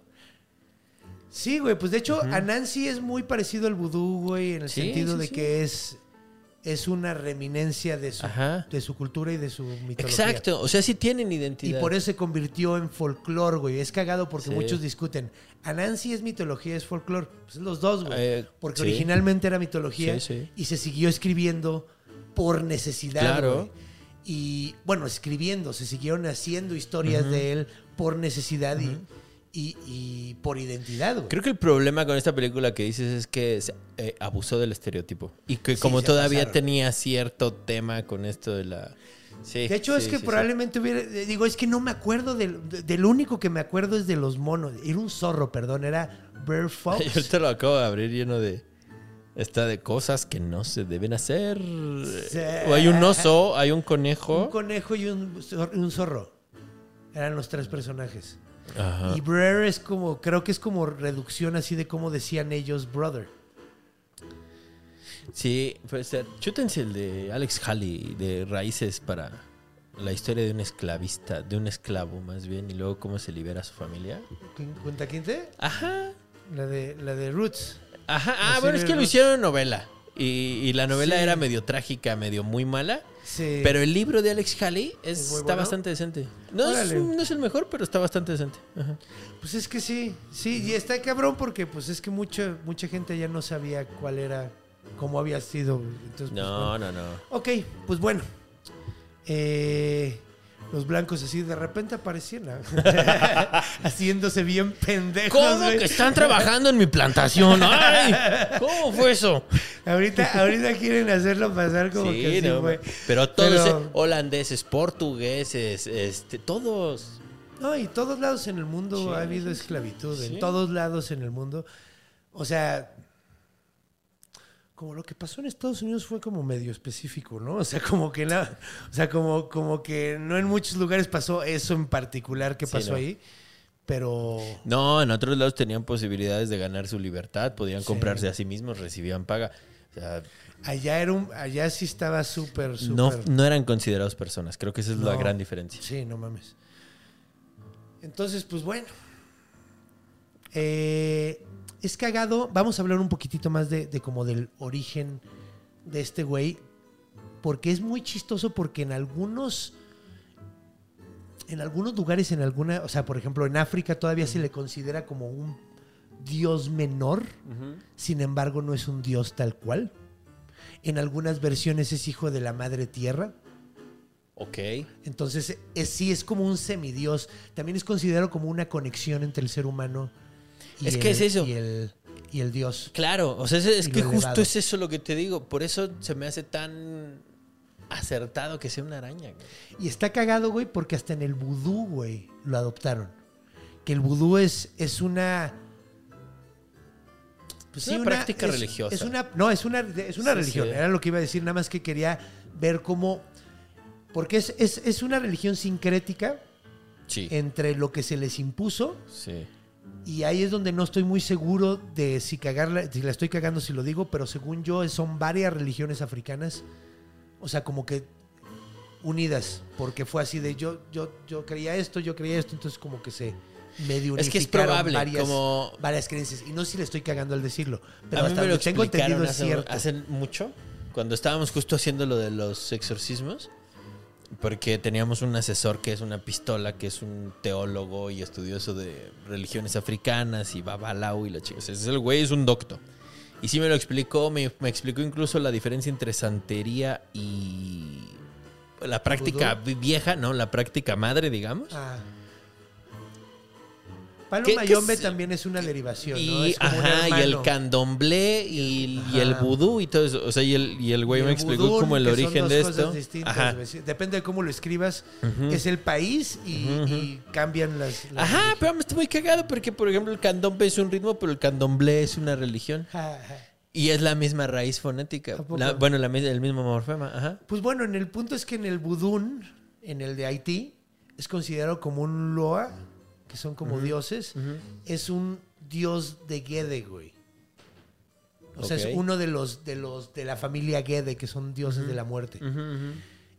Sí, güey, pues de hecho Anansi es muy parecido al vudú, güey, en el Sí, sentido sí, de sí. que es, es una reminencia de su, Ajá. de su cultura y de su mitología. Exacto. O sea, sí tienen Y identidad. por eso se convirtió en folclore, güey. Es cagado porque Sí. muchos discuten. Anansi es mitología, es folclore. Pues los dos, güey. Eh, porque sí. originalmente era mitología Sí, sí. y se siguió escribiendo por necesidad, Claro. güey. Y bueno, escribiendo, se siguieron haciendo historias Ujú. de él por necesidad y, y, y por identidad, güey. Creo que el problema con esta película que dices es que se, eh, abusó del estereotipo. Y que Sí, como se todavía pasaron. tenía cierto tema con esto de la... Sí, De hecho, es sí, que sí, probablemente hubiera. eh, Digo, es que no me acuerdo del. de- Del único que me acuerdo es de los monos. Era un zorro, perdón. Era Bear sí. Fox. Yo ahorita lo acabo de abrir lleno de... Está de cosas que no se deben hacer. Sí. O hay un oso, hay un conejo. Un conejo y un, zor- un zorro. Eran los tres personajes. Ajá. Y Brer es como. Creo que es como reducción así de cómo decían ellos, brother. Sí, pues eh, chútense el de Alex Haley, de Raíces, para la historia de un esclavista, de un esclavo más bien, y luego cómo se libera a su familia. ¿Quién- ¿Cuenta quién te? Ajá. La de, la de Roots. Ajá. La Ah, bueno, es serie que lo Roots. hicieron en novela. Y, y la novela Sí. era medio trágica, medio muy mala. Sí. Pero el libro de Alex Haley es, ¿Es muy está bueno? bastante decente. No es, Órale. no es el mejor, pero está bastante decente. Ajá. Pues es que sí. Sí, y está cabrón porque pues es que mucha, mucha gente ya no sabía cuál era. Cómo había sido. Entonces, pues, No, bueno. no, no. Ok, pues bueno. Eh, los blancos así de repente aparecían. ¿no? Haciéndose bien pendejos. ¿Cómo güey. que están trabajando en mi plantación? ¡Ay! ¿Cómo fue eso? Ahorita, ahorita quieren hacerlo pasar como Sí, que sí no, fue. pero todos, Pero- eh, holandeses, portugueses, este, todos. No, y todos lados en el mundo Sí, ha habido sí, esclavitud. sí. En todos lados en el mundo. O sea, como lo que pasó en Estados Unidos fue como medio específico, ¿no? O sea, como que la, o sea, como, como que no en muchos lugares pasó eso en particular que Sí, pasó no. ahí. Pero No, en otros lados tenían posibilidades de ganar su libertad, podían Sí. comprarse a sí mismos, recibían paga. O sea, Allá, era un, allá sí estaba súper, súper... no, no eran considerados personas. Creo que esa es la No. gran diferencia. Sí, no mames. Entonces, pues bueno. Eh, es cagado. Vamos a hablar un poquitito más de, de como del origen de este güey. Porque es muy chistoso porque en algunos... En algunos lugares, en alguna... O sea, por ejemplo, en África todavía se le considera como un dios menor. Uh-huh. Sin embargo, no es un dios tal cual. En algunas versiones es hijo de la madre tierra. Ok. Entonces, es, sí, es como un semidios. También es considerado como una conexión entre el ser humano y, Es el, que es eso. y, el, y el dios. Claro, o sea, es, es Y que lo justo elevado. es eso lo que te digo. Por eso se me hace tan acertado que sea una araña. Güey. Y está cagado, güey, porque hasta en el vudú, güey, lo adoptaron. Que el vudú es, es una... Pues Es una práctica es- religiosa. Es una, no, es una, es una Sí, religión. sí. Era lo que iba a decir, nada más que quería ver cómo... Porque es, es, es una religión sincrética Sí. entre lo que se les impuso. Sí. Y ahí es donde no estoy muy seguro de si cagarla, si la estoy cagando si lo digo, pero según yo son varias religiones africanas, o sea, como que unidas, porque fue así de yo, yo, yo creía esto, yo creía esto, entonces como que se medio unificaron Es que es probable, varias, como- varias creencias. Y no sé si le estoy cagando al decirlo, pero A mí hasta me lo donde tengo entendido explicaron es hace, cierto. hace mucho, cuando estábamos justo haciendo lo de los exorcismos, porque teníamos un asesor que es una pistola, que es un teólogo y estudioso de religiones africanas y babalao y la chica. O sea, ese el güey es un docto. Y sí me lo explicó, me, me explicó incluso la diferencia entre santería y la práctica ¿Vudú? vieja, ¿no? La práctica madre, digamos. Ah. Palo ¿Qué- qué mayombe es- también es una derivación, ¿no? Y, Es como un ajá, y el hermano. candomblé y, y el Ajá. vudú y todo eso. O sea, y el, y el güey Y me el explicó vudún, como el que son origen dos de cosas esto. distintas, Ajá. güey. Sí, depende de cómo lo escribas. Ujú. Es el país y, Ujú, ujú. y cambian las... las Ajá, pero me estoy muy cagado porque, por ejemplo, el candombe es un ritmo, pero el candomblé es una religión. Ajá, ajá. Y es la misma raíz fonética. ¿A poco? La- bueno, la, mi- el mismo morfema. Ajá. Pues bueno, en el punto es que en el vudún, en el de Haití, es considerado como un loa, que son como dioses. Es un dios de Gede, güey. O sea, Ok. es uno de los, de los de la familia Gede, que son dioses de la muerte. Ujú, ujú.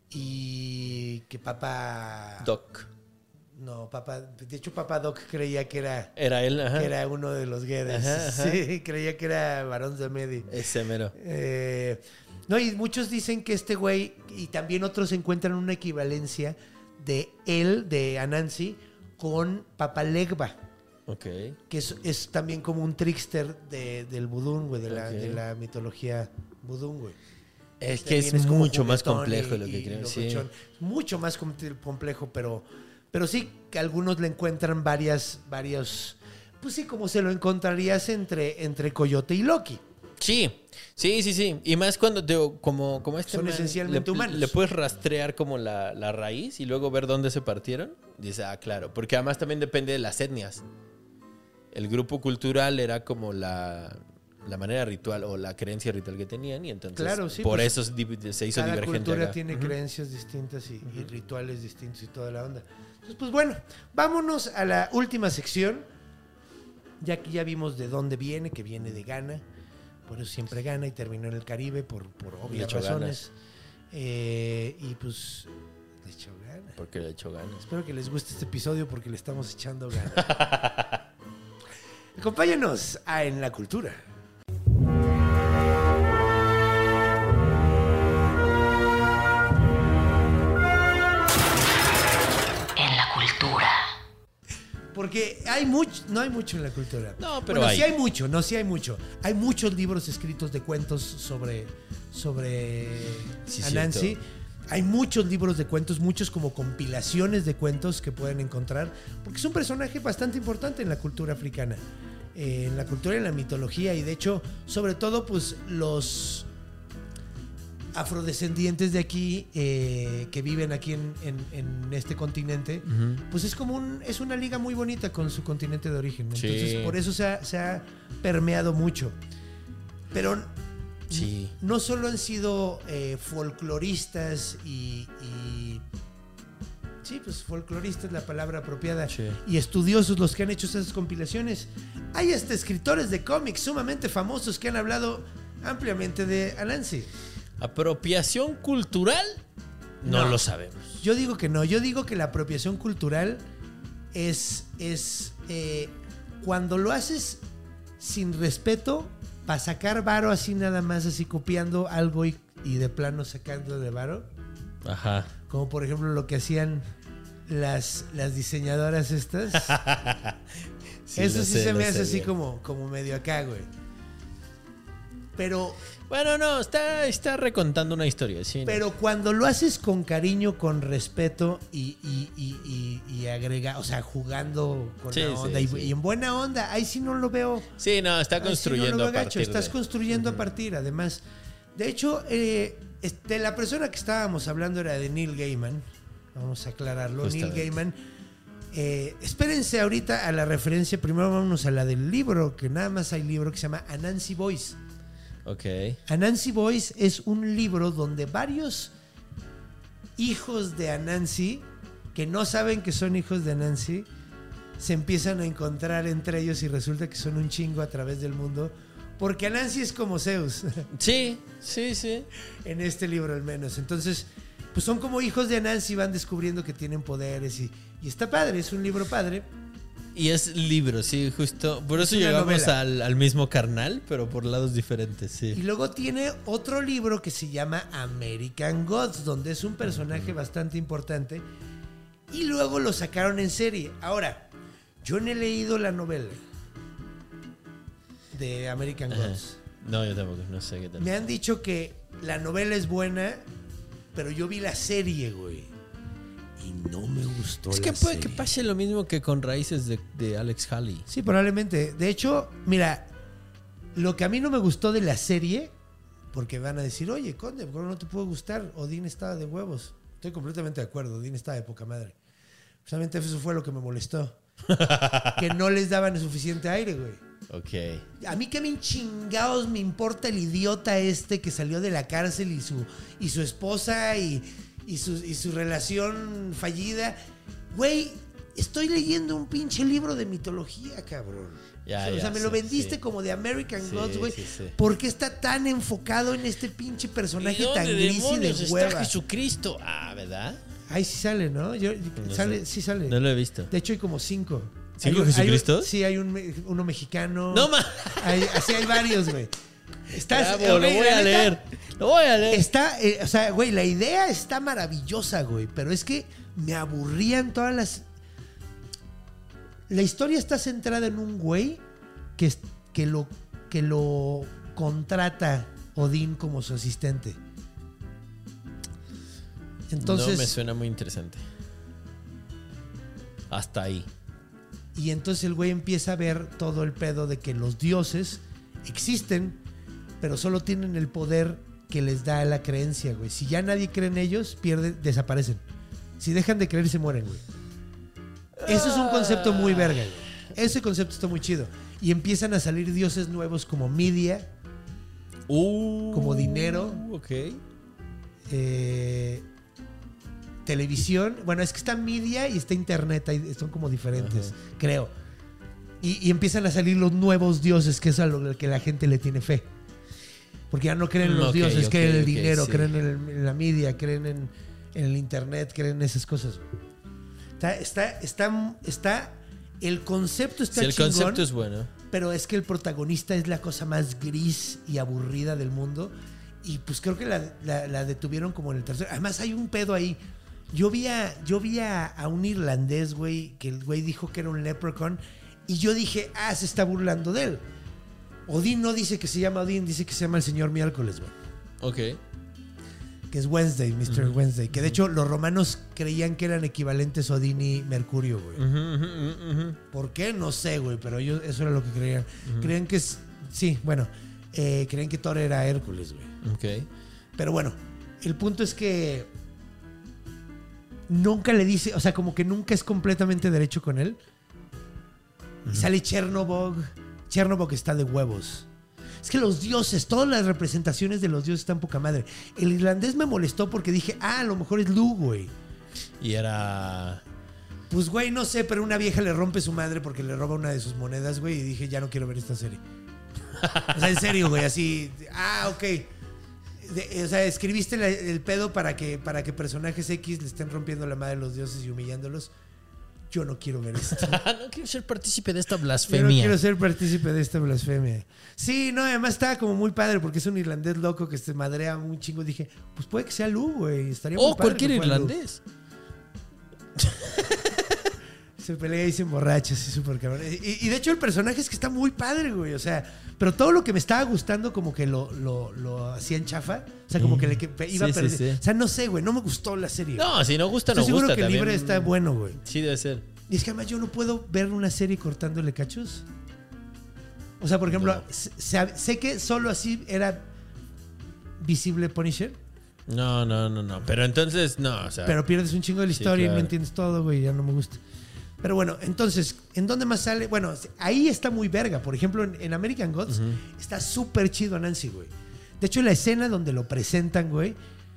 Y que papá... Doc. No, papá... De hecho, papá Doc creía que era, Era él, ajá. que era uno de los Gedes. Ajá, ajá. Sí, creía que era varón de Medi. Ese mero. Eh, no, y muchos dicen que este güey, y también otros encuentran una equivalencia de él, de Anansi, con Papalegba, Ok. que es, es también como un trickster de, del vudún, güey, de, la, Ok. de la mitología vudún, güey. Es que es También como mucho más juguetón complejo y- de lo que y creo. Sí. locochón. Mucho más com- complejo, pero, pero sí que algunos le encuentran varias, varios, pues sí, como se lo encontrarías entre, entre Coyote y Loki. Sí, sí, sí, sí. Y más cuando te, como, como este Son man, esencialmente le, humanos. le puedes rastrear como la, la raíz y luego ver dónde se partieron. Dice, ah, claro. Porque además también depende de las etnias. El grupo cultural era como la, la manera ritual o la creencia ritual que tenían. Y entonces Claro, sí, por pues, eso se div- se hizo Cada divergente. cultura acá. tiene Ujú. creencias distintas y, y rituales distintos y toda la onda. Entonces, pues bueno, vámonos a la última sección. Ya que ya vimos de dónde viene, que viene de Ghana. Por eso siempre gana y terminó en el Caribe por, por Le obvias echó razones. Eh, y pues le echó ganas. Porque le echó ganas. Espero que les guste este episodio porque le estamos echando ganas. Acompáñanos a En la Cultura. En la cultura. Porque hay mucho, no hay mucho en la cultura. No, pero bueno, hay. sí hay mucho, no, sí hay mucho. Hay muchos libros escritos de cuentos sobre, sobre Sí, Anansi. cierto. Hay muchos libros de cuentos, muchos como compilaciones de cuentos que pueden encontrar, porque es un personaje bastante importante en la cultura africana, eh, en la cultura y en la mitología, y de hecho, sobre todo, pues los afrodescendientes de aquí, eh, que viven aquí en, en- en este continente, pues es como un, es una liga muy bonita con su continente de origen. Sí. Entonces, por eso se ha, se ha permeado mucho. Pero Sí. no solo han sido eh, folcloristas y, y- sí, pues folcloristas es la palabra apropiada, Sí. y estudiosos los que han hecho esas compilaciones. Hay hasta escritores de cómics sumamente famosos que han hablado ampliamente de Anansi. ¿Apropiación cultural? No, No. lo sabemos. Yo digo que no. Yo digo que la apropiación cultural es, es eh, cuando lo haces sin respeto para sacar varo así nada más, así copiando algo y, y de plano sacando de varo. Ajá. Como por ejemplo lo que hacían las, las diseñadoras estas. Sí, Eso lo sí sé, se lo me sé hace así bien. como, como medio acá, güey. Pero, Bueno, no, está, está recontando una historia, sí. ¿no? pero cuando lo haces con cariño, con respeto y, y, y, y, y agrega, o sea, jugando con Sí, la sí, onda y, sí. y en buena onda, ahí sí no lo veo. Sí, no, está ahí sí no construyendo lo veo a gacho, partir estás de... construyendo a partir, además. De hecho, eh, este, la persona que estábamos hablando era de Neil Gaiman. Vamos a aclararlo. Justamente. Neil Gaiman. Eh, espérense ahorita a la referencia. Primero vámonos a la del libro, que nada más hay libro que se llama Anansi Boys. Ok. Anansi Boys es un libro donde varios hijos de Anansi, que no saben que son hijos de Anansi, se empiezan a encontrar entre ellos y resulta que son un chingo a través del mundo. Porque Anansi es como Zeus, Sí, sí, sí. en este libro al menos. Entonces, pues son como hijos de Anansi, van descubriendo que tienen poderes y, y está padre, es un libro padre. Y es libro, sí, justo. Por eso Es una llegamos novela. al, al mismo carnal, pero por lados diferentes, Y sí. luego tiene otro libro que se llama American Gods, donde es un personaje bastante importante. Y luego lo sacaron en serie. Ahora, yo no he leído la novela de American Ajá. Gods. No, yo tampoco, no sé qué tal. Me han dicho que la novela es buena, pero yo vi la serie, güey. Y no me gustó Es la que puede serie. que pase lo mismo que con Raíces de, de Alex Haley. Sí, probablemente. De hecho, mira, lo que a mí no me gustó de la serie, porque van a decir, oye, Conde, ¿por qué no te puede gustar? Odín estaba de huevos. Estoy completamente de acuerdo, Odín estaba de poca madre. Justamente eso fue lo que me molestó. Que no les daban suficiente aire, güey. Ok. A mí que me chingados me importa el idiota este que salió de la cárcel y su, y su esposa y, y, su, y su relación fallida. Güey, estoy leyendo un pinche libro de mitología, cabrón. Ya, o sea, ya, o sea, me sí, lo vendiste sí. como de American Sí, Gods, güey. sí, sí. ¿Por qué está tan enfocado en este pinche personaje ¿Y dónde tan gris y de demonios está hueva? Jesucristo? Ah, ¿verdad? Ahí sí sale, ¿no? Yo, No sale, sé. sí sale. No lo he visto. De hecho, hay como cinco. ¿Cinco Hay un- hay un- Jesucristos? Sí, hay un, me- uno mexicano. No, ma. Hay, así hay varios, güey. Estás, Bravo, lo güey, voy la a neta, leer. Lo voy a leer. Está, eh, o sea, güey, la idea está maravillosa, güey. Pero es que me aburrían todas las. La historia está centrada en un güey que, es- que, lo, que lo contrata Odín como su asistente. Entonces. No me suena muy interesante. Hasta ahí. Y entonces el güey empieza a ver todo el pedo de que los dioses existen, pero solo tienen el poder que les da la creencia, güey. Si ya nadie cree en ellos, pierden, desaparecen. Si dejan de creer, se mueren, güey. Eso es un concepto muy verga, güey. Ese concepto está muy chido. Y empiezan a salir dioses nuevos como Midia, Uh, Como dinero. Ok. eh, televisión. Bueno, es que está Midia y está Internet, ahí son como diferentes, Ajá. creo. Y, y empiezan a salir los nuevos dioses, que es a lo que la gente le tiene fe. Porque ya no creen en los Ok, dioses, ok, creen en el ok, dinero, sí. creen en, el- en la media, creen en, en el internet, creen en esas cosas. Está, está, está, está el concepto está Si el chingón, concepto es bueno. pero es que el protagonista es la cosa más gris y aburrida del mundo. Y pues creo que la, la- la detuvieron como en el tercero. Además hay un pedo ahí. Yo vi a, yo vi a, a un irlandés, güey, que el güey dijo que era un leprechaun. Y yo dije, ah, se está burlando de él. Odín no dice que se llama Odín, dice que se llama el señor miércoles, güey. Ok. Que es Wednesday, mister Wednesday. Que de hecho los romanos creían que eran equivalentes Odín y Mercurio, güey. Ujú, ujú, ujú. ¿Por qué? No sé, güey, pero ellos eso era lo que creían. Creían que es... Sí, bueno, eh, creían que Thor era Hércules, güey. Ok. Pero bueno, el punto es que nunca le dice, o sea, como que nunca es completamente derecho con él. Y sale Chernobog. Chernobog está de huevos. Es que los dioses, todas las representaciones de los dioses están poca madre. El irlandés me molestó porque dije, ah, a lo mejor es Lu, güey. Y era... Pues, güey, no sé, pero una vieja le rompe su madre porque le roba una de sus monedas, güey. Y dije, ya no quiero ver esta serie. O sea, en serio, güey, así. Ah, ok. De, o sea, escribiste la, el pedo para que, para que personajes X le estén rompiendo la madre a los dioses y humillándolos. Yo no quiero ver esto. No quiero ser partícipe de esta Yo blasfemia. no quiero ser partícipe de esta blasfemia. Sí, no, además estaba como muy padre porque es un irlandés loco que se madrea un chingo. Dije, pues puede que sea Lu, güey. Estaría muy O padre cualquier que fuera Lu. irlandés. Se pelea y se emborracha, así súper cabrón. Y, y de hecho el personaje es que está muy padre, güey. O sea, pero todo lo que me estaba gustando como que lo, lo, lo hacían chafa. O sea, como que le que iba Sí, a perder. sí, sí. O sea, no sé, güey. No me gustó la serie. No, si no gusta, Estoy no seguro gusta. que el también. libre está bueno, güey. Sí, debe ser. Y es que además yo no puedo ver una serie cortándole cachos. O sea, por ejemplo, No. sé, sé que solo así era visible Punisher. No, no, no, no. Pero entonces, no, o sea. Pero pierdes un chingo de la Sí, historia y claro. no entiendes todo, güey. Ya no me gusta. Pero bueno, entonces, ¿en dónde más sale? Bueno, ahí está muy verga. Por ejemplo, en, en American Gods Ujú. está súper chido Nancy, güey. De hecho, la escena donde lo presentan, güey,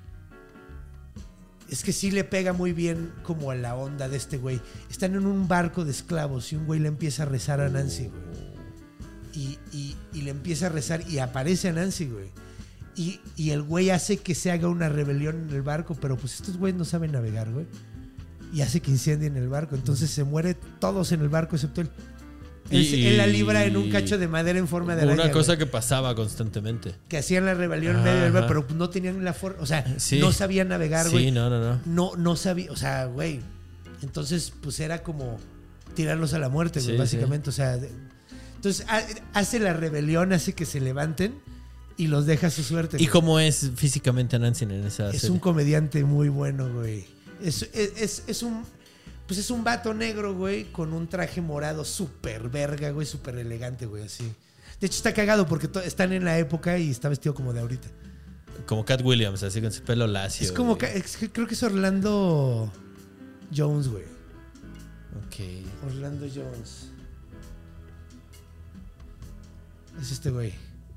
es que sí le pega muy bien como a la onda de este güey. Están en un barco de esclavos y un güey le empieza a rezar a Nancy, güey. Y, y, y le empieza a rezar y aparece a Nancy, güey. Y, y el güey hace que se haga una rebelión en el barco, pero pues estos güeyes no saben navegar, güey. Y hace que incendien el barco. Entonces se muere todos en el barco excepto él. Él, Y- él la libra en un cacho de madera en forma de araña. Una cosa güey. que pasaba constantemente. Que hacían la rebelión en medio del Ajá. mar, pero no tenían la forma. O sea, Sí. no sabían navegar, güey. Sí, no, no, no. No, no sabía. O sea, güey. Entonces, pues era como tirarlos a la muerte, güey, Sí, básicamente. O sea, de- entonces ha- hace la rebelión, hace que se levanten y los deja a su suerte. ¿Y güey. cómo es físicamente Nancy en esa Es serie? un comediante muy bueno, güey. Es, es, es, es un. Pues es un vato negro, güey, con un traje morado súper verga, güey, súper elegante, güey, así. De hecho, está cagado porque to- están en la época y está vestido como de ahorita. Como Cat Williams, así con su pelo lacio. Es como. güey. ca- es que creo que es Orlando Jones, güey. Ok. Orlando Jones. Es este güey.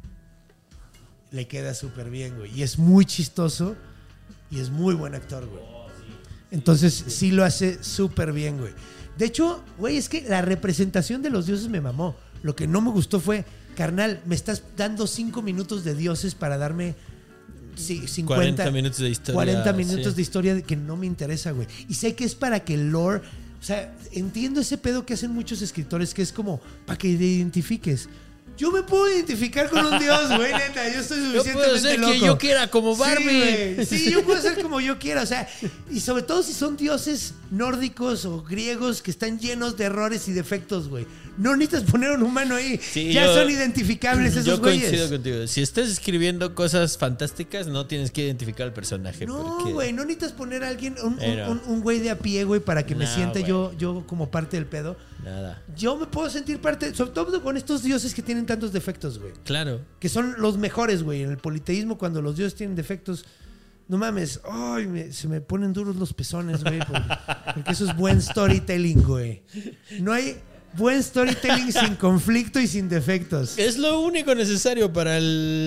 Le queda súper bien, güey. Y es muy chistoso y es muy buen actor, güey. Entonces sí lo hace súper bien, güey. De hecho, güey, es que la representación de los dioses me mamó. Lo que no me gustó fue, carnal, me estás dando cinco minutos de dioses para darme sí, cincuenta, cuarenta minutos de historia. cuarenta minutos sí. de historia que no me interesa, güey. Y sé que es para que el lore... O sea, entiendo ese pedo que hacen muchos escritores que es como para que te identifiques. Yo me puedo identificar con un dios, güey, neta. Yo estoy Yo suficientemente puedo ser loco. quien yo quiera, como Barbie. Sí, güey. Sí, yo puedo ser como yo quiera. O sea, y sobre todo si son dioses nórdicos o griegos que están llenos de errores y defectos, güey. No necesitas poner un humano ahí. Sí, ya yo- son identificables esos Yo güeyes. coincido contigo. Si estás escribiendo cosas fantásticas, no tienes que identificar al personaje. No, porque- güey, no necesitas poner a alguien, un, Eh, no. un, un güey de a pie, güey, para que me No, sienta güey. yo, yo como parte del pedo. Nada. Yo me puedo sentir parte, sobre todo con estos dioses que tienen tantos defectos, güey. Claro. Que son los mejores, güey. En el politeísmo, cuando los dioses tienen defectos, no mames, ay, me- se me ponen duros los pezones, güey. Porque, porque eso es buen storytelling, güey. No hay buen storytelling sin conflicto y sin defectos. Es lo único necesario para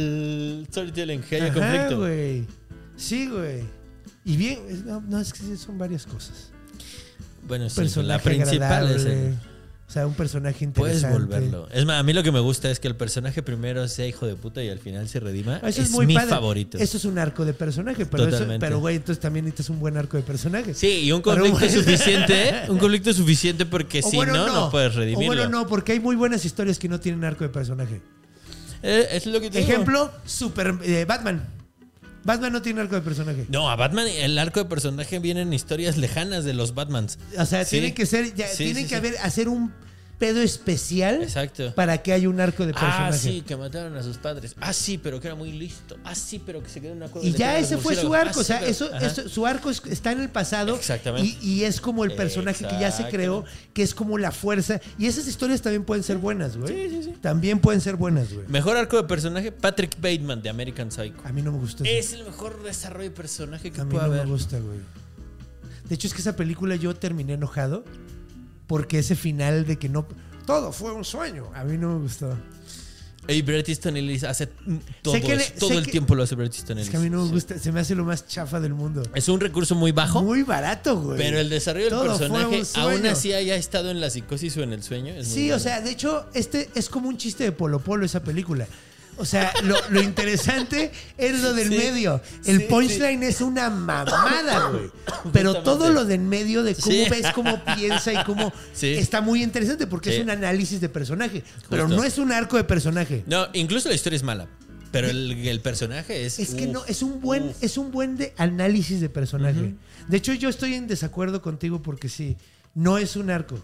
el storytelling, que haya Ajá, conflicto. güey. Sí, güey. Y bien, es- no, no, es que sí, son varias cosas. Bueno, sí, Personaje la principal es agradable. el... O sea, un personaje Puedes interesante. volverlo. Es más, a mí lo que me gusta es que el personaje primero sea hijo de puta y al final se redima. Eso es, es muy mi padre. favorito. Eso es un arco de personaje, pero eso, Totalmente. pero güey, entonces también necesitas un buen arco de personaje. Sí, y un Pero conflicto bueno. suficiente, ¿eh? Un conflicto suficiente porque O si bueno, no, no, puedes O redimirlo. bueno, no, porque hay muy buenas historias que no tienen arco de personaje. Eh, es lo que te digo. Ejemplo, Super, eh, Batman. Batman no tiene arco de personaje. No, a Batman el arco de personaje viene en historias lejanas de los Batmans. O sea, Sí. tiene que ser, ya, Sí, tienen sí, que sí. haber, hacer un pedo especial Exacto. para que haya un arco de personaje. Ah, sí, que mataron a sus padres. Ah, sí, pero que era muy listo. Ah, sí, pero que se quedó en una cueva. Y de ya los ese fue su murciélagos. arco, Ah, o sea, sí, pero- eso, Ajá. eso- su arco es- está en el pasado. Exactamente. Y, y es como el personaje que ya se Exacto. creó, que es como la fuerza. Y esas historias también pueden ser buenas, güey. Sí, sí, sí. También pueden ser buenas, güey. Mejor arco de personaje, Patrick Bateman de American Psycho. A mí no me gustó eso. Es el mejor desarrollo de personaje que A mí puede no haber. me gusta, güey. De hecho, es que esa película yo terminé enojado porque ese final de que no... Todo fue un sueño. A mí no me gustó. Y Bret Easton Ellis hace todo, Sé que le- eso, todo sé el que- tiempo lo hace Bret Easton Ellis. Es que a mí no me Sí. gusta, se me hace lo más chafa del mundo. Es un recurso muy bajo, Muy barato, güey. pero el desarrollo del Todo fue personaje, un sueño. aún así haya estado en la psicosis o en el sueño. Es muy Sí, o bueno. sea, de hecho, este es como un chiste de Polo Polo esa película. O sea, lo, lo interesante es lo del Sí, medio. El sí, punchline es una mamada, güey. Pero Justamente. todo lo del medio, de cómo Sí. ves, cómo piensa y cómo... Sí. Está muy interesante porque Sí. es un análisis de personaje. Pero Justo. no es un arco de personaje. No, incluso la historia es mala, pero el, el personaje es... Es que uf, no, es un buen, uf. es un buen de análisis de personaje. De hecho, yo estoy en desacuerdo contigo porque sí, no es un arco.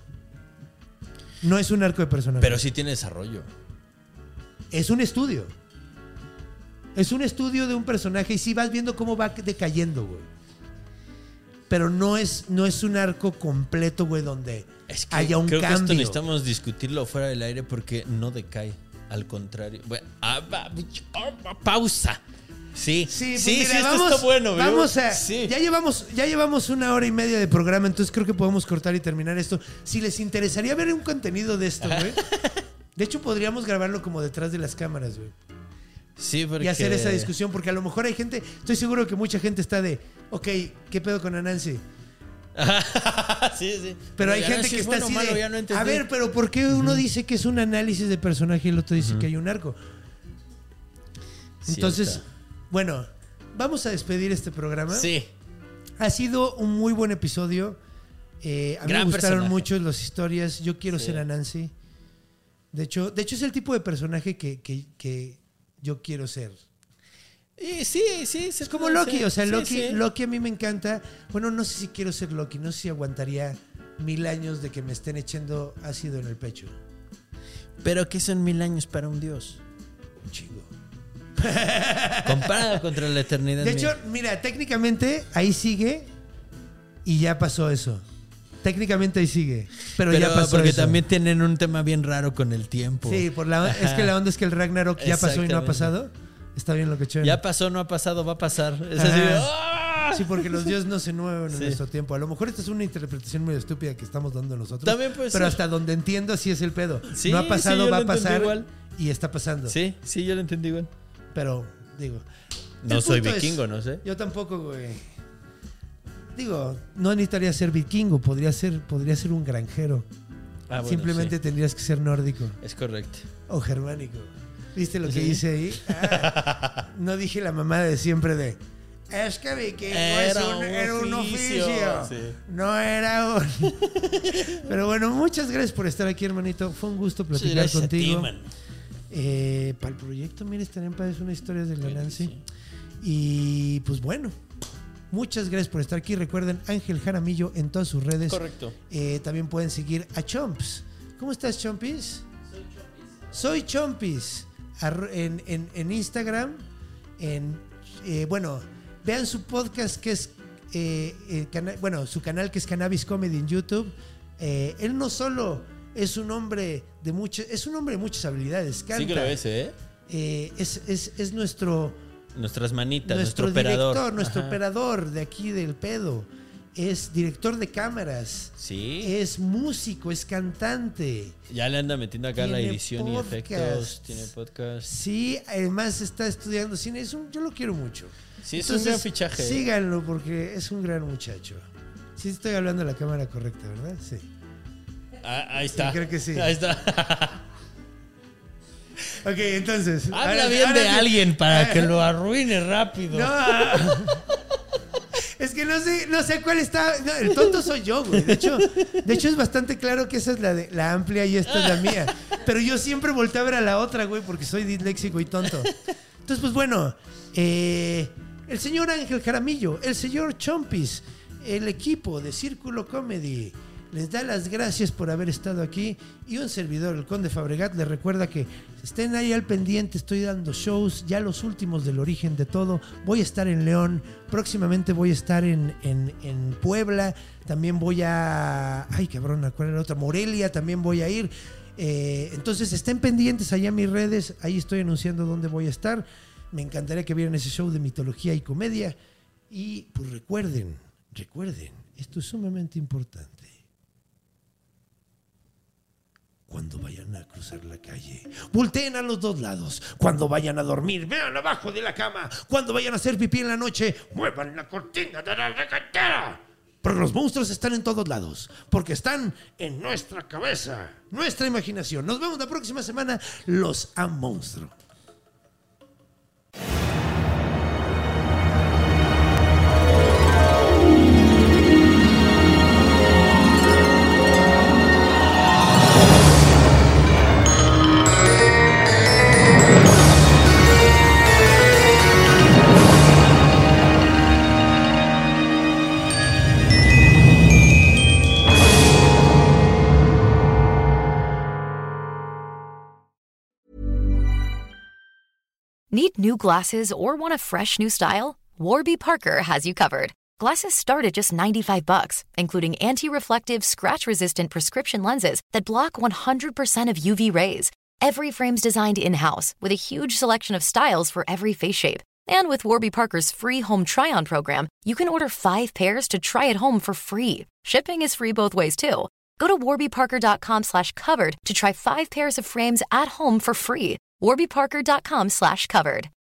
No es un arco de personaje. Pero sí tiene desarrollo. Es un estudio. Es un estudio de un personaje y sí vas viendo cómo va decayendo, güey. Pero no es, no es un arco completo, güey, donde Es que haya un creo que esto cambio. necesitamos discutirlo fuera del aire porque no decae. Al contrario. Bueno, ah, va, ah, pausa. Sí, sí, Sí, sí, pues mira, esto vamos, está bueno. ¿veo? Vamos a. Sí. Ya llevamos, ya llevamos una hora y media de programa, entonces creo que podemos cortar y terminar esto. Si les interesaría ver un contenido de esto, güey. De hecho, podríamos grabarlo como detrás de las cámaras, güey. Sí, porque... Y hacer esa discusión, porque a lo mejor hay gente, estoy seguro que mucha gente está de, ok, ¿qué pedo con Anansi? sí, sí. Pero hay ya gente no, que sí, está bueno, así malo, de, ya no entendí. a ver, pero ¿por qué uno dice que es un análisis de personaje y el otro dice que hay un arco? Entonces, Cierta. bueno, vamos a despedir este programa. Sí. Ha sido un muy buen episodio. Eh, a mí Gran me gustaron personaje. mucho las historias. Yo quiero Sí. ser Anansi. De hecho, de hecho, es el tipo de personaje que, que, que yo quiero ser. Y sí, sí. Es como Loki, o sea, Sí, Loki, sí. Loki a mí me encanta. Bueno, no sé si quiero ser Loki, no sé si aguantaría mil años de que me estén echando ácido en el pecho. Pero ¿qué son mil años para un dios? Un chingo. Comparado contra la eternidad. De hecho, mía. mira, técnicamente ahí sigue y ya pasó eso. Técnicamente ahí sigue, pero, Pero ya pasó porque eso. también tienen un tema bien raro con el tiempo. Sí, por la, es que la onda es que el Ragnarok ya pasó y no ha Exactamente. pasado. Está bien lo que chévere. Ya pasó, no ha pasado, va a pasar. Es Ajá. así de, ¡ah! Sí, porque los dioses no se mueven en Sí. nuestro tiempo. A lo mejor esta es una interpretación muy estúpida que estamos dando nosotros. También puede pero ser. hasta donde entiendo así es el pedo. Sí, no ha sí, pasado, yo va lo a pasar entendí igual. y está pasando. Sí, sí, yo lo entendí igual. Pero, digo. No el soy punto es- vikingo, no sé. Yo tampoco, güey. Digo, no necesitaría ser vikingo, podría ser, podría ser un granjero. Ah, bueno, Simplemente sí, tendrías que ser nórdico es correcto. o germánico. ¿Viste lo que Sí. hice ahí? Ah, no dije la mamá de siempre de. Es que vikingo Era es un, un era un oficio, oficio. sí. No era un. Pero bueno, muchas gracias por estar aquí, hermanito. Fue un gusto platicar Gracias a ti, contigo. man. Eh, para el proyecto, mira, estarán para una historia de la Claro que Nancy. sí. Y pues bueno, muchas gracias por estar aquí. Recuerden, Ángel Jaramillo en todas sus redes. Correcto. Eh, también pueden seguir a Chomps. ¿Cómo estás, Chompis? Soy Chompis. Arro- En, en- en Instagram. En, eh, bueno, vean su podcast que es. eh, eh, cana- bueno, su canal que es Cannabis Comedy en YouTube. Eh, él no solo es un hombre de muchas. Es un hombre de muchas habilidades. Canta. Sí que lo es, ¿eh? Eh, es, es- es nuestro. Nuestras manitas, Nuestro, nuestro, operador. director, nuestro Ajá. operador de aquí del pedo. Es director de cámaras. Sí. Es músico, es cantante. Ya le anda metiendo acá la Tiene edición y podcast. efectos. Tiene podcast. Sí, además está estudiando cine. Es un- yo lo quiero mucho. Sí, es un gran fichaje. Síganlo porque es un gran muchacho. Sí, estoy hablando a la cámara correcta, ¿verdad? Sí. Ah, ahí está. creo que sí. Ahí está. Ok, entonces. Habla ahora- bien ahora de sí. alguien para que lo arruine rápido. No. Es que no sé, no sé cuál está. No, el tonto soy yo, güey. De hecho, de hecho, es bastante claro que esa es la de la amplia y esta es la mía. Pero yo siempre volteo a ver a la otra, güey, porque soy disléxico y tonto. Entonces, pues bueno, eh, el señor Ángel Jaramillo, el señor Chompis, el equipo de Círculo Comedy les da las gracias por haber estado aquí y un servidor, el Conde Fabregat, les recuerda que estén ahí al pendiente, estoy dando shows, ya los últimos del Origen de Todo, voy a estar en León, próximamente voy a estar en, en, en Puebla, también voy a... Ay, cabrón, ¿cuál era la otra? Morelia, también voy a ir. Eh, entonces estén pendientes allá en mis redes, ahí estoy anunciando dónde voy a estar. Me encantaría que vieran ese show de mitología y comedia. Y pues recuerden, recuerden, esto es sumamente importante. cuando vayan a cruzar la calle. Volteen a los dos lados. Cuando vayan a dormir, vean abajo de la cama. Cuando vayan a hacer pipí en la noche, muevan la cortina de la regadera. Pero los monstruos están en todos lados, porque están en nuestra cabeza, nuestra imaginación. Nos vemos la próxima semana. Los amo, monstruo. Need new glasses or want a fresh new style? Warby Parker has you covered. Glasses start at just ninety-five bucks, including anti-reflective, scratch-resistant prescription lenses that block one hundred percent of U V rays. Every frame's designed in-house with a huge selection of styles for every face shape. And with Warby Parker's free home try-on program, you can order five pairs to try at home for free. Shipping is free both ways, too. Go to warbyparker.com slash covered to try five pairs of frames at home for free. warbyparker.com slash covered.